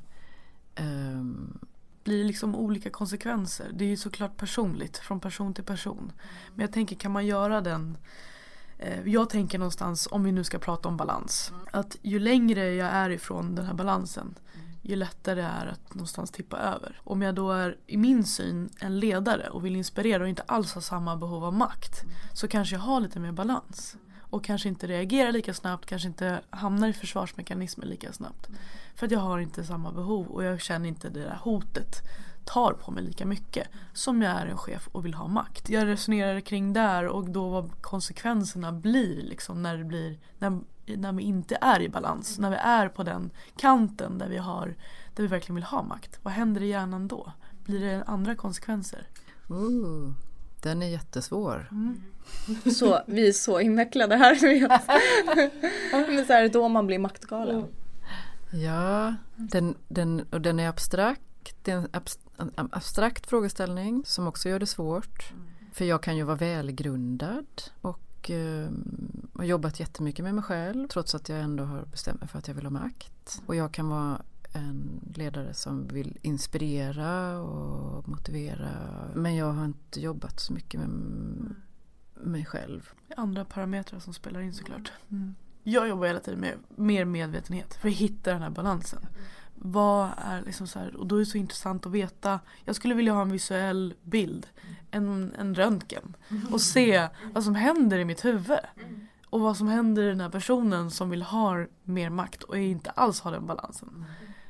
Um... Blir det liksom olika konsekvenser? Det är ju såklart personligt från person till person. Men jag tänker, kan man göra den... Eh, jag tänker någonstans, om vi nu ska prata om balans, att ju längre jag är ifrån den här balansen, ju lättare det är att någonstans tippa över. Om jag då är i min syn en ledare och vill inspirera och inte alls har samma behov av makt, så kanske jag har lite mer balans. Och kanske inte reagerar lika snabbt, kanske inte hamnar i försvarsmekanismer lika snabbt. För att jag har inte samma behov och jag känner inte det där hotet tar på mig lika mycket som jag är en chef och vill ha makt. Jag resonerar kring där och då vad konsekvenserna blir liksom när det blir när, när vi inte är i balans, när vi är på den kanten där vi har där vi verkligen vill ha makt. Vad händer i hjärnan då? Blir det andra konsekvenser? Uh, den är jättesvår. Mm. Så, vi är så invecklade här. Men så är det då man blir maktgalen. Ja, den, den, och den är abstrakt. Det är en, abst, en abstrakt frågeställning som också gör det svårt. Mm. För jag kan ju vara välgrundad och eh, har jobbat jättemycket med mig själv trots att jag ändå har bestämt mig för att jag vill ha makt. Och jag kan vara en ledare som vill inspirera och motivera. Men jag har inte jobbat så mycket med mig själv. Andra parametrar som spelar in såklart. Mm. Jag jobbar hela tiden med mer medvetenhet för att hitta den här balansen. Vad är liksom så här, och då är det så intressant att veta. Jag skulle vilja ha en visuell bild, en, en röntgen och se vad som händer i mitt huvud. Och vad som händer i den här personen som vill ha mer makt och inte alls har den balansen.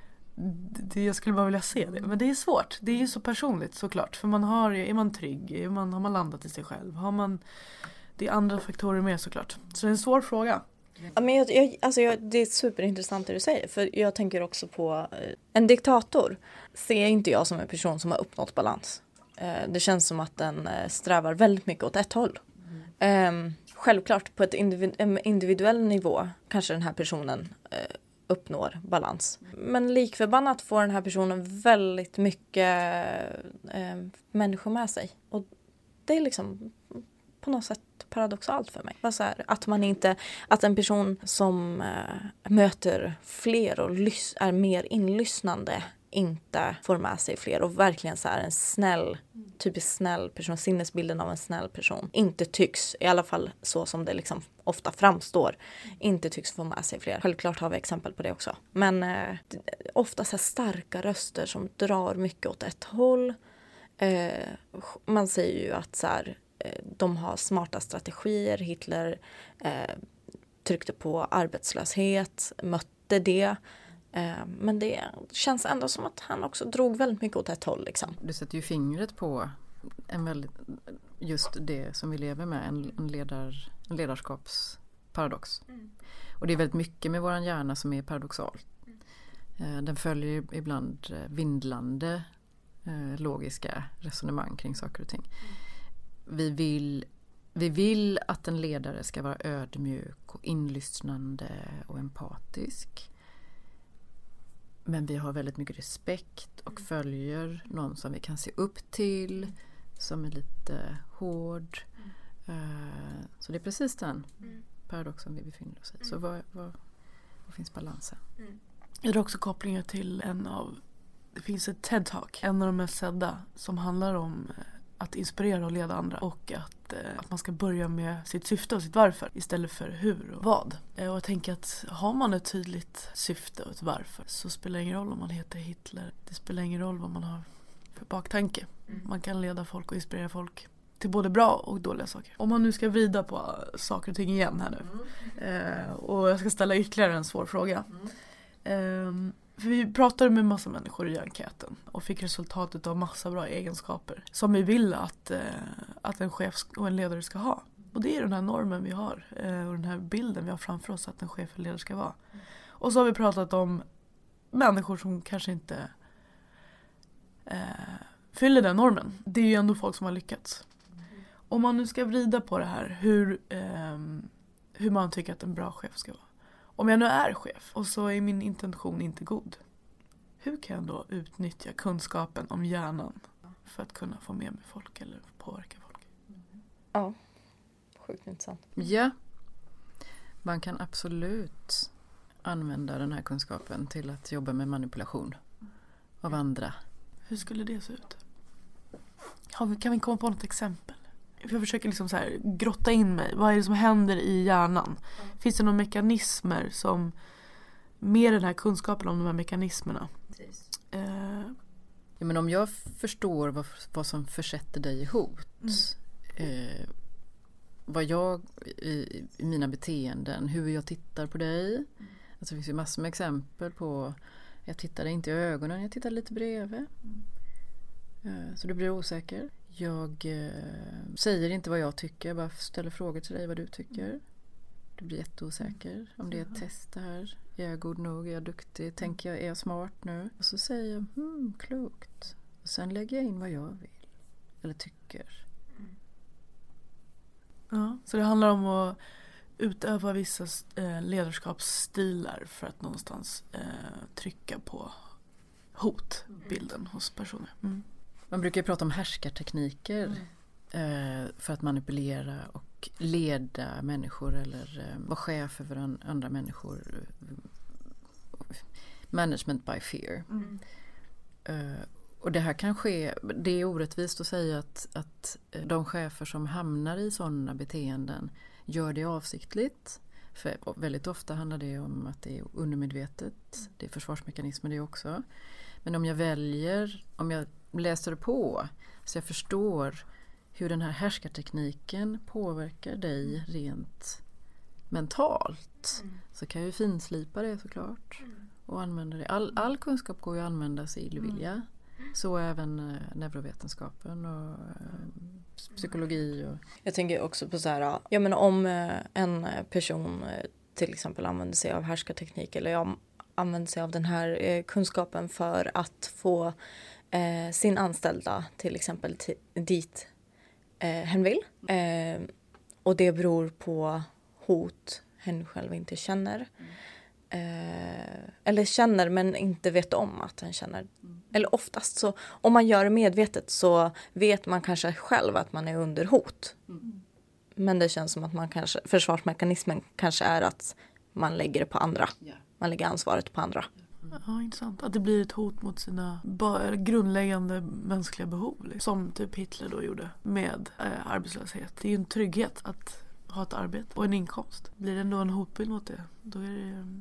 Det, jag skulle bara vilja se det. Men det är svårt. Det är ju så personligt såklart. För man har, är man trygg? Är man, har man landat i sig själv? Har man, det är andra faktorer med såklart. Så det är en svår fråga. Ja, men jag, jag, alltså jag, det är superintressant det du säger. För jag tänker också på en diktator. Ser inte jag som en person som har uppnått balans. Det känns som att den strävar väldigt mycket åt ett håll. Mm. Självklart på ett individ, individuell nivå kanske den här personen uppnår balans. Men likförbannat får den här personen väldigt mycket eh, människor med sig. Och det är liksom på något sätt paradoxalt för mig. Så här, att man inte, att en person som eh, möter fler och lys- är mer inlyssnande inte får med sig fler och verkligen så här en snäll, typiskt snäll person, sinnesbilden av en snäll person inte tycks, i alla fall så som det liksom ofta framstår, inte tycks få med sig fler. Självklart har vi exempel på det också. Men eh, ofta så här starka röster som drar mycket åt ett håll. Eh, man säger ju att så här, eh, de har smarta strategier. Hitler eh, tryckte på arbetslöshet, mötte det. Men det känns ändå som att han också drog väldigt mycket åt ett håll. Liksom. Du sätter ju fingret på en väldigt, just det som vi lever med, en, en, ledar, en ledarskapsparadox. Mm. Och det är väldigt mycket med våran hjärna som är paradoxalt. Mm. Den följer ibland vindlande eh, logiska resonemang kring saker och ting. Mm. Vi vill, vi vill att en ledare ska vara ödmjuk och inlyssnande och empatisk. Men vi har väldigt mycket respekt och följer någon som vi kan se upp till, som är lite hård. Mm. Så det är precis den paradoxen vi befinner oss i. Så vad, vad, vad finns balansen? Mm. Jag har också kopplingar till en av, det finns ett TED-talk, en av de mest sedda, som handlar om att inspirera och leda andra och att, eh, att man ska börja med sitt syfte och sitt varför istället för hur och vad. Eh, och jag tänker att har man ett tydligt syfte och ett varför så spelar det ingen roll om man heter Hitler. Det spelar ingen roll vad man har för baktanke. Mm. Man kan leda folk och inspirera folk till både bra och dåliga saker. Om man nu ska vrida på saker och ting igen här nu. Mm. Eh, och jag ska ställa ytterligare en svår fråga. Mm. Eh, För vi pratade med massa människor i enkäten och fick resultatet av massa bra egenskaper som vi vill att, eh, att en chef och en ledare ska ha. Och det är den här normen vi har eh, och den här bilden vi har framför oss att en chef och ledare ska vara. Och så har vi pratat om människor som kanske inte eh, fyller den normen. Det är ju ändå folk som har lyckats. Om man nu ska vrida på det här, hur, eh, hur man tycker att en bra chef ska vara. Om jag nu är chef och så är min intention inte god, hur kan jag då utnyttja kunskapen om hjärnan för att kunna få med mig folk eller påverka folk? Ja, sjukt intressant. Ja, man kan absolut använda den här kunskapen till att jobba med manipulation av andra. Hur skulle det se ut? Kan vi komma på något exempel? Jag försöker liksom så här grotta in mig. Vad är det som händer i hjärnan? Finns det några mekanismer som, med den här kunskapen om de här mekanismerna? Eh. Ja, men om jag förstår vad, vad som försätter dig i hot, mm. eh, vad jag i, i mina beteenden, hur jag tittar på dig. Mm. Alltså det finns ju massor med exempel på, jag tittar inte i ögonen, jag tittar lite bredvid. Mm. Eh, så du blir osäker. Jag eh, säger inte vad jag tycker, jag bara ställer frågor till dig vad du tycker. Du blir jätteosäker. Om det är ett test det här. Är jag god nog? Är jag duktig? Tänker jag, är jag smart nu? Och så säger jag, hmm, klokt. Och sen lägger jag in vad jag vill. Eller tycker. Ja, så det handlar om att utöva vissa eh, ledarskapsstilar för att någonstans eh, trycka på hotbilden hos personer. Mm. Man brukar ju prata om härskartekniker mm. eh, för att manipulera och leda människor eller eh, vara chef över an, andra människor. Management by fear. Mm. Eh, och det här kan ske, det är orättvist att säga att, att de chefer som hamnar i sådana beteenden gör det avsiktligt. För väldigt ofta handlar det om att det är undermedvetet. Det är försvarsmekanismer det också. Men om jag väljer, om jag läser det på så jag förstår hur den här härskartekniken påverkar dig rent mentalt, mm. så kan jag ju finslipa det såklart mm. och använda det. All, all kunskap går ju att användas i illvilja. Mm. Så även eh, neurovetenskapen och eh, psykologi. Och... Jag tänker också på så här, jag menar om eh, en person eh, till exempel använder sig av härskarteknik eller jag använder sig av den här eh, kunskapen för att få eh, sin anställda till exempel t- dit eh, hen vill. Eh, och det beror på hot hen själv inte känner. Mm. Eh, eller känner men inte vet om att hen känner. Mm. Eller oftast så, om man gör det medvetet så vet man kanske själv att man är under hot. Mm. Men det känns som att man kanske, försvarsmekanismen kanske är att man lägger det på andra. Yeah. Man lägger ansvaret på andra. Mm. Ja, intressant. Att det blir ett hot mot sina ba- grundläggande mänskliga behov. Liksom. Som typ Hitler då gjorde med eh, arbetslöshet. Det är ju en trygghet att ha ett arbete och en inkomst. Blir det ändå en hotbild mot det, då är det eh,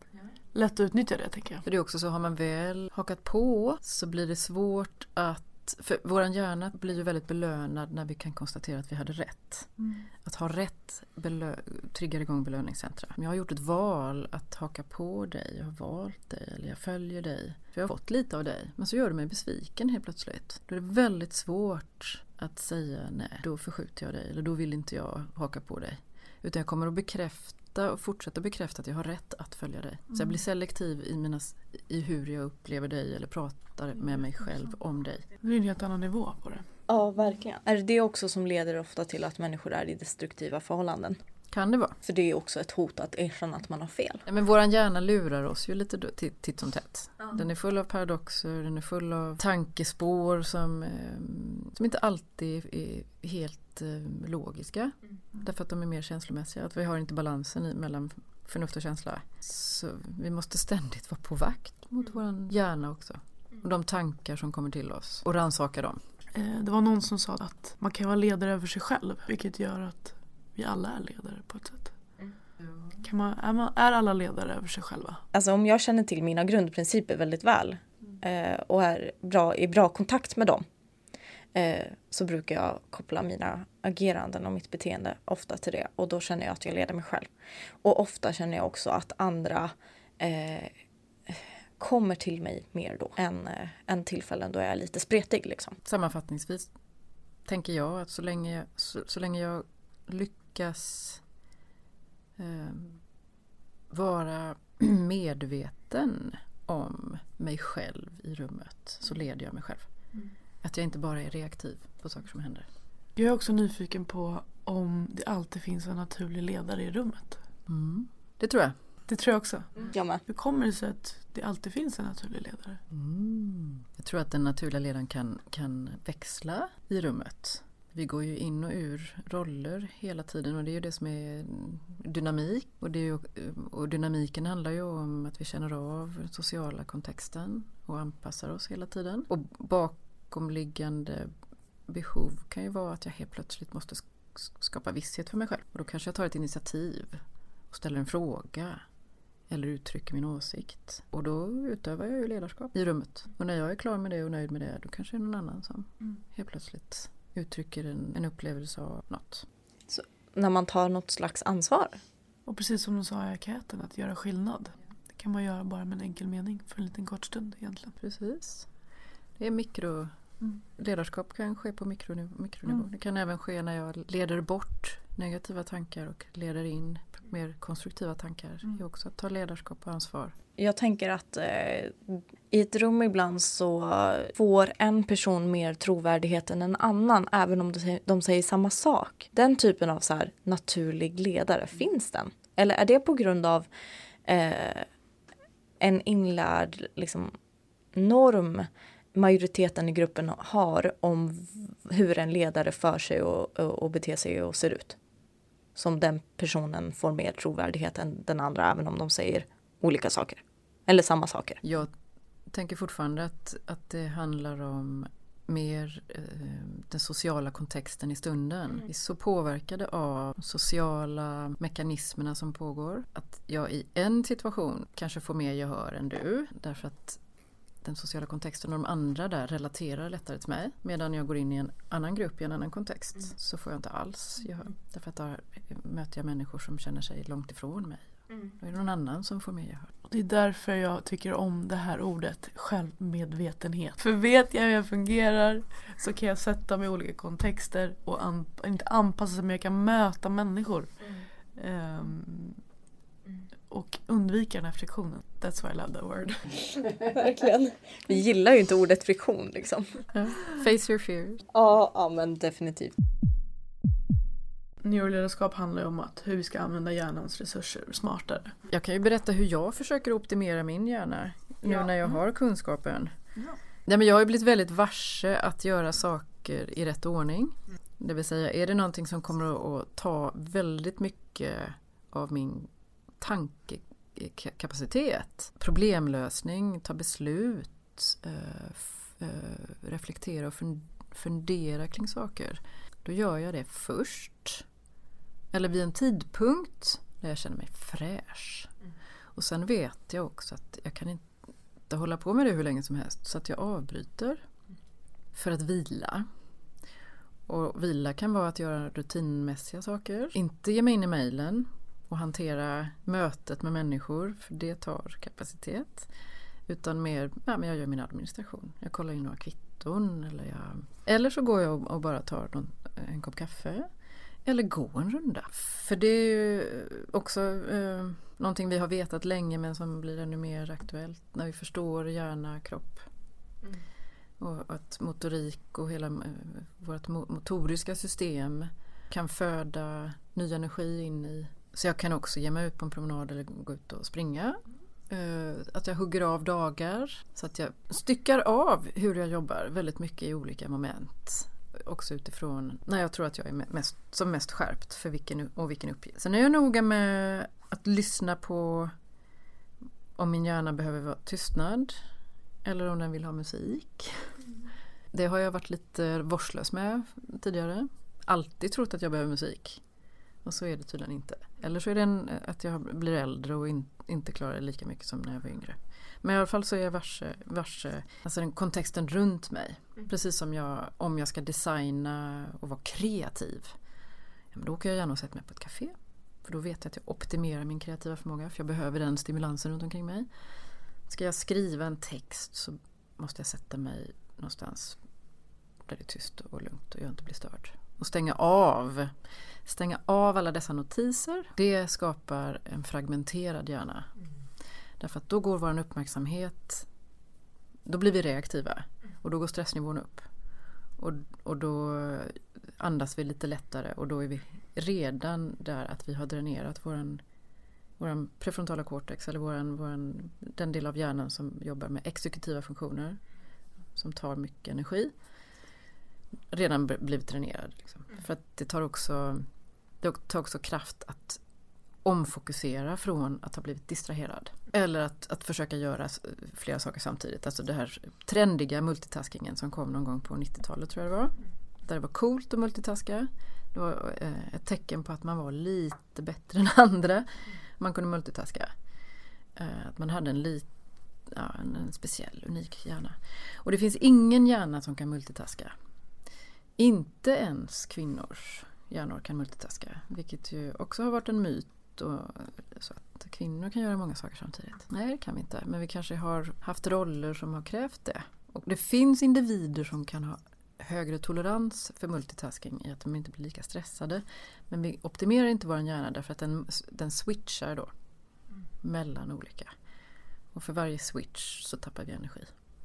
lätt att utnyttja det, tänker jag. För det är också så, har man väl hakat på så blir det svårt att, för våran hjärna blir ju väldigt belönad när vi kan konstatera att vi hade rätt. Mm. Att ha rätt belö- triggar igång belöningscentra. Jag har gjort ett val att haka på dig, jag har valt dig eller jag följer dig. För jag har fått lite av dig, men så gör du mig besviken helt plötsligt. Då är det väldigt svårt att säga nej, då förskjuter jag dig eller då vill inte jag haka på dig. Utan jag kommer att bekräfta och fortsätta bekräfta att jag har rätt att följa dig. Mm. Så jag blir selektiv i, mina, i hur jag upplever dig eller pratar med mig själv om dig. Det är en helt annan nivå på det. Ja, verkligen. Är det det också som leder ofta till att människor är i destruktiva förhållanden? Kan det vara. För det är också ett hot att erkänna att man har fel. Ja, men våran hjärna lurar oss ju lite då, t- titt som tätt. Ja. Den är full av paradoxer, den är full av tankespår som, eh, som inte alltid är helt eh, logiska. Mm. Därför att de är mer känslomässiga. Att vi har inte balansen i, mellan förnuft och känsla. Så vi måste ständigt vara på vakt mot mm. våran hjärna också. Och de tankar som kommer till oss. Och rannsaka dem. Eh, det var någon som sa att man kan vara ledare över sig själv. Vilket gör att vi alla är ledare på ett sätt. Mm. Kan man, är, man, är alla ledare över sig själva? Alltså om jag känner till mina grundprinciper väldigt väl eh, och är bra, i bra kontakt med dem eh, så brukar jag koppla mina ageranden och mitt beteende ofta till det. Och då känner jag att jag leder mig själv. Och ofta känner jag också att andra eh, kommer till mig mer då än, eh, än tillfällen då jag är lite spretig. Liksom. Sammanfattningsvis tänker jag att så länge jag, så, så länge jag lyckas eh, vara medveten om mig själv i rummet så leder jag mig själv. Mm. Att jag inte bara är reaktiv på saker som händer. Jag är också nyfiken på om det alltid finns en naturlig ledare i rummet. Mm. Det tror jag. Det tror jag också. Mm. Jag med. Hur kommer det sig att det alltid finns en naturlig ledare? Mm. Jag tror att den naturliga ledaren kan, kan växla i rummet. Vi går ju in och ur roller hela tiden och det är ju det som är dynamik. Och, det är ju, och dynamiken handlar ju om att vi känner av den sociala kontexten och anpassar oss hela tiden. Och bakomliggande behov kan ju vara att jag helt plötsligt måste skapa visshet för mig själv. Och då kanske jag tar ett initiativ och ställer en fråga eller uttrycker min åsikt. Och då utövar jag ju ledarskap i rummet. Och när jag är klar med det och nöjd med det, då kanske det är någon annan som mm. helt plötsligt uttrycker en, en upplevelse av något. Så när man tar något slags ansvar? Och precis som du sa i enkäten, att göra skillnad. Det kan man göra bara med en enkel mening för en liten kort stund egentligen. Precis. Det är mikro... Mm. Ledarskap kan ske på mikronivå. mikronivå. Mm. Det kan även ske när jag leder bort negativa tankar och leder in mer konstruktiva tankar. Mm. Det är också att ta ledarskap och ansvar. Jag tänker att eh, i ett rum ibland så får en person mer trovärdighet än en annan, även om de, de säger samma sak. Den typen av så här naturlig ledare, finns den? Eller är det på grund av eh, en inlärd liksom, norm majoriteten i gruppen har om hur en ledare för sig och, och, och beter sig och ser ut? Som den personen får mer trovärdighet än den andra, även om de säger olika saker. Eller samma saker. Jag tänker fortfarande att, att det handlar om mer eh, den sociala kontexten i stunden. Mm. Vi är så påverkade av sociala mekanismerna som pågår. Att jag i en situation kanske får mer gehör än du. Därför att den sociala kontexten och de andra där relaterar lättare till mig. Medan jag går in i en annan grupp i en annan kontext mm. så får jag inte alls gehör. Mm. Därför att där möter jag människor som känner sig långt ifrån mig. Mm. Då är det någon annan som får mer gehör. Det är därför jag tycker om det här ordet självmedvetenhet. För vet jag hur jag fungerar så kan jag sätta mig i olika kontexter och anp- inte anpassa sig, men jag kan möta människor. Mm. Um, och undvika den här friktionen. That's why I love that word. Verkligen. Vi gillar ju inte ordet friktion liksom. Ja. Face your fears. Ja, ja, men definitivt. Neuroledarskap handlar ju om att hur vi ska använda hjärnans resurser smartare. Jag kan ju berätta hur jag försöker optimera min hjärna nu ja. när jag har kunskapen. Ja. Ja, men jag har ju blivit väldigt varse att göra saker i rätt ordning. Mm. Det vill säga, är det någonting som kommer att ta väldigt mycket av min tankekapacitet, problemlösning, ta beslut, äh, f- äh, reflektera och fundera kring saker, då gör jag det först. Eller vid en tidpunkt där jag känner mig fräsch. Mm. Och sen vet jag också att jag kan inte hålla på med det hur länge som helst, så att jag avbryter för att vila. Och vila kan vara att göra rutinmässiga saker. Inte ge mig in i mejlen och hantera mötet med människor, för det tar kapacitet. Utan mer, ja, men jag gör min administration. Jag kollar in några kvitton. Eller, jag, eller så går jag och bara tar någon, en kopp kaffe. Eller går en runda. För det är ju också eh, någonting vi har vetat länge, men som blir ännu mer aktuellt när vi förstår hjärna, kropp. Mm. Och att motorik och hela eh, vårt motoriska system kan föda ny energi in i. Så jag kan också ge mig ut på en promenad eller gå ut och springa. Uh, att jag hugger av dagar. Så att jag styckar av hur jag jobbar väldigt mycket i olika moment. Också utifrån när jag tror att jag är mest, som mest skärpt för vilken, och vilken uppgift. Sen är jag noga med att lyssna på om min hjärna behöver vara tystnad. Eller om den vill ha musik. Mm. Det har jag varit lite vårdslös med tidigare. Alltid trott att jag behöver musik. Och så är det tydligen inte. Eller så är det en, att jag blir äldre och in, inte klarar lika mycket som när jag var yngre. Men i alla fall så är jag varse, varse alltså den kontexten runt mig. Mm. Precis som jag, om jag ska designa och vara kreativ. Ja, men då åker jag gärna och sätter mig på ett café. För då vet jag att jag optimerar min kreativa förmåga. För jag behöver den stimulansen runt omkring mig. Ska jag skriva en text så måste jag sätta mig någonstans där det är tyst och lugnt och jag inte blir störd. Och stänga av. Stänga av alla dessa notiser. Det skapar en fragmenterad hjärna. Mm. Därför att då går vår uppmärksamhet, då blir vi reaktiva. Och då går stressnivån upp. Och, och då andas vi lite lättare. Och då är vi redan där att vi har dränerat vår våran prefrontala cortex eller våran, våran, den del av hjärnan som jobbar med exekutiva funktioner som tar mycket energi redan blivit tränerad. Liksom. Mm. För att det tar också det tar också kraft att omfokusera från att ha blivit distraherad. Eller att, att försöka göra flera saker samtidigt. Alltså det här trendiga multitaskingen som kom någon gång på nittiotalet tror jag det var. Där det var coolt att multitaska. Det var eh, ett tecken på att man var lite bättre än andra. Man kunde multitaska. Eh, att man hade en, lit, ja, en, en speciell, unik hjärna. Och det finns ingen hjärna som kan multitaska. Inte ens kvinnors hjärnor kan multitaska. Vilket ju också har varit en myt. Och, så att kvinnor kan göra många saker samtidigt. Nej, det kan vi inte. Men vi kanske har haft roller som har krävt det. Och det finns individer som kan ha högre tolerans för multitasking i att de inte blir lika stressade. Men vi optimerar inte vår hjärna därför att den, den switchar då mm. mellan olika. Och för varje switch så tappar vi energi.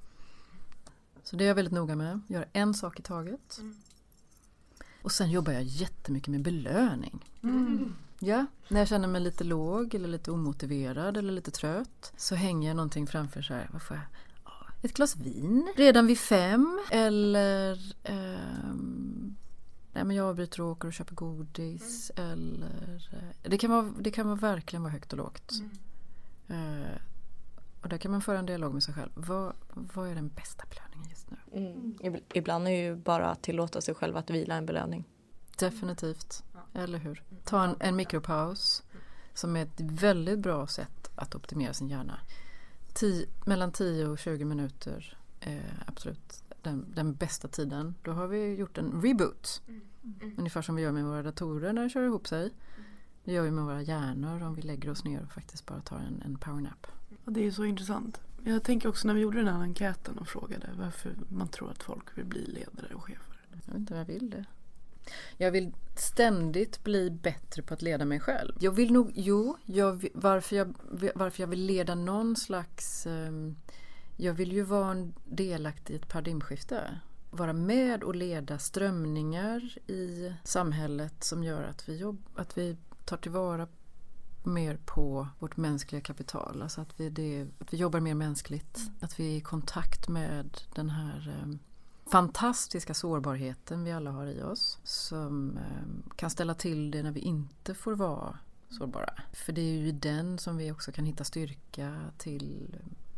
Så det är jag väldigt noga med. Gör en sak i taget. Mm. Och sen jobbar jag jättemycket med belöning. Mm. Ja, när jag känner mig lite låg eller lite omotiverad eller lite trött så hänger jag någonting framför så här. Vad får jag? Ett glas vin redan vid fem eller um, nej, men jag avbryter och åker och köper godis mm. eller det kan vara det kan vara verkligen vara högt och lågt. Mm. Uh, och där kan man föra en dialog med sig själv. Vad, vad är den bästa belöningen just nu? Mm. Ibland är ju bara att tillåta sig själv att vila en belöning. Definitivt. Eller hur? Ta en, en mikropaus som är ett väldigt bra sätt att optimera sin hjärna. Tio, mellan tio och tjugo minuter är absolut den, den bästa tiden. Då har vi gjort en reboot. Mm. Mm. Ungefär som vi gör med våra datorer när de kör ihop sig. Det gör vi med våra hjärnor om vi lägger oss ner och faktiskt bara tar en, en powernap. Och det är så intressant. Jag tänker också när vi gjorde den här enkäten och frågade varför man tror att folk vill bli ledare och chefer. Jag vet inte om jag vill det. Jag vill ständigt bli bättre på att leda mig själv. Jag vill nog, jo, jag, varför, jag, varför jag vill leda någon slags... Um, jag vill ju vara en delaktig i ett paradigmskifte. Vara med och leda strömningar i samhället som gör att vi, jobb, att vi tar tillvara mer på vårt mänskliga kapital. Alltså att vi, det, att vi jobbar mer mänskligt. Att vi är i kontakt med den här... Um, fantastiska sårbarheten vi alla har i oss som eh, kan ställa till det när vi inte får vara sårbara. För det är ju i den som vi också kan hitta styrka till,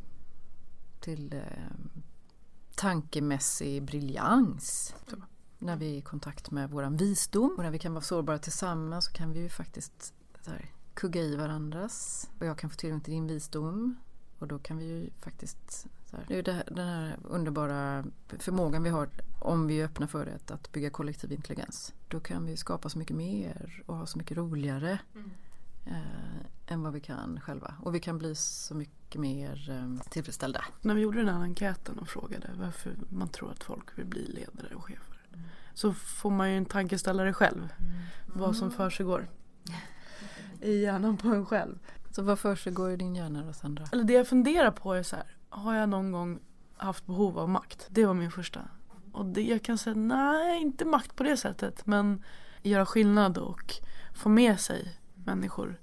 till eh, tankemässig briljans. Så, när vi är i kontakt med våran visdom och när vi kan vara sårbara tillsammans så kan vi ju faktiskt så här, kugga i varandras och jag kan få tillgång till din visdom och då kan vi ju faktiskt det är ju det, den här underbara förmågan vi har om vi är öppna för det att bygga kollektiv intelligens. Då kan vi skapa så mycket mer och ha så mycket roligare mm. eh, än vad vi kan själva. Och vi kan bli så mycket mer eh, tillfredsställda. När vi gjorde den här enkäten och frågade varför man tror att folk vill bli ledare och chefer mm. så får man ju en tankeställare själv. Mm. Vad som för sig går i hjärnan på en själv. Så vad för sig går i din hjärna då, Sandra? Eller det jag funderar på är så här. Har jag någon gång haft behov av makt? Det var min första. Och det, jag kan säga nej, inte makt på det sättet. Men göra skillnad och få med sig människor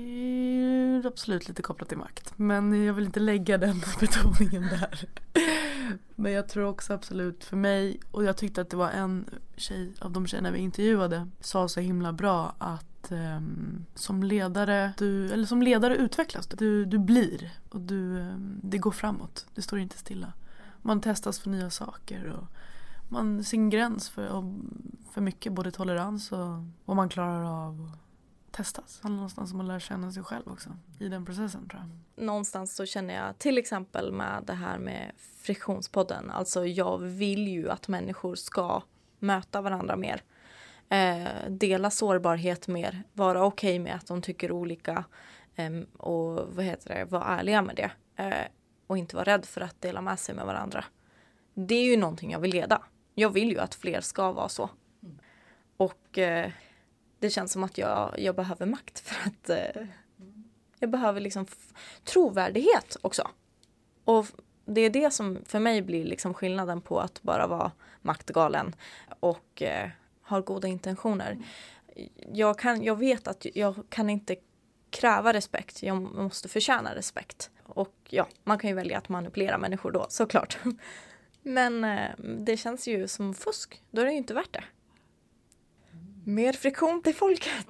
är absolut lite kopplat till makt. Men jag vill inte lägga den betoningen där. Men jag tror också absolut för mig, och jag tyckte att det var en tjej av de tjejerna vi intervjuade sa så himla bra att Um, som ledare du, eller som ledare utvecklas du, du blir och du, um, det går framåt, det står inte stilla, man testas för nya saker och man sin gräns för, för mycket, både tolerans och vad man klarar av att testas. Någonstans som man lär känna sig själv också i den processen, tror jag. Någonstans så känner jag till exempel med det här med Friktionspodden, alltså jag vill ju att människor ska möta varandra mer. Eh, dela sårbarhet mer, vara okej okay med att de tycker olika eh, och vad heter det, vara ärliga med det eh, och inte vara rädd för att dela med sig med varandra. Det är ju någonting jag vill leda. Jag vill ju att fler ska vara så. Mm. Och eh, det känns som att jag, jag behöver makt för att eh, jag behöver liksom f- trovärdighet också. Och det är det som för mig blir liksom skillnaden på att bara vara maktgalen och eh, har goda intentioner. Jag, kan, jag vet att jag kan inte kräva respekt, jag måste förtjäna respekt. Och ja, man kan ju välja att manipulera människor då, såklart. Men eh, det känns ju som fusk, då är det ju inte värt det. Mer friktion till folket.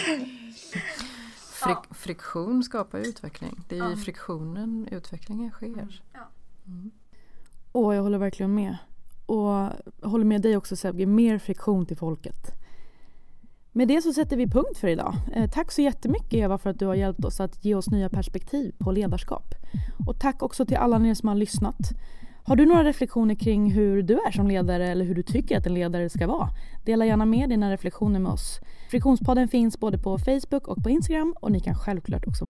Frik- friktion skapar utveckling. Det är ju i friktionen utvecklingen sker. Mm. Och jag håller verkligen med. Och jag håller med dig också, Sevgi. Mer friktion till folket. Med det så sätter vi punkt för idag. Eh, tack så jättemycket, Eva, för att du har hjälpt oss att ge oss nya perspektiv på ledarskap. Och tack också till alla ni som har lyssnat. Har du några reflektioner kring hur du är som ledare eller hur du tycker att en ledare ska vara? Dela gärna med dina reflektioner med oss. Friktionspodden finns både på Facebook och på Instagram, och ni kan självklart också...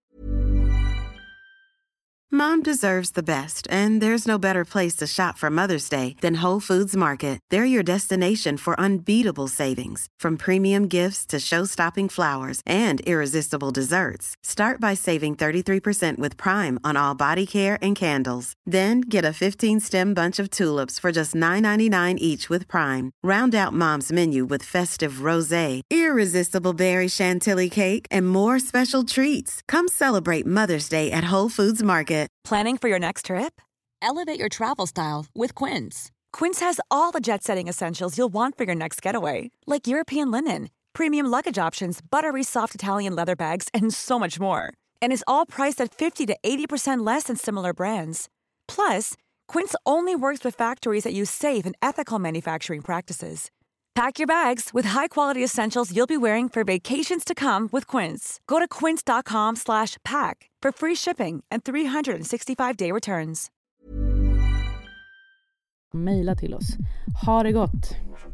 Mom deserves the best, and there's no better place to shop for Mother's Day than Whole Foods Market. They're your destination for unbeatable savings, from premium gifts to show-stopping flowers and irresistible desserts. Start by saving thirty-three percent with Prime on all body care and candles. Then get a fifteen-stem bunch of tulips for just nine ninety-nine each with Prime. Round out Mom's menu with festive rosé, irresistible berry chantilly cake, and more special treats. Come celebrate Mother's Day at Whole Foods Market. Planning for your next trip? Elevate your travel style with Quince. Quince has all the jet-setting essentials you'll want for your next getaway, like European linen, premium luggage options, buttery soft Italian leather bags, and so much more. And is all priced at fifty to eighty percent less than similar brands. Plus, Quince only works with factories that use safe and ethical manufacturing practices. Pack your bags with high-quality essentials you'll be wearing for vacations to come with Quince. Go to quince.com slash pack for free shipping and three sixty-five day returns. Maila till oss. Ha det gott!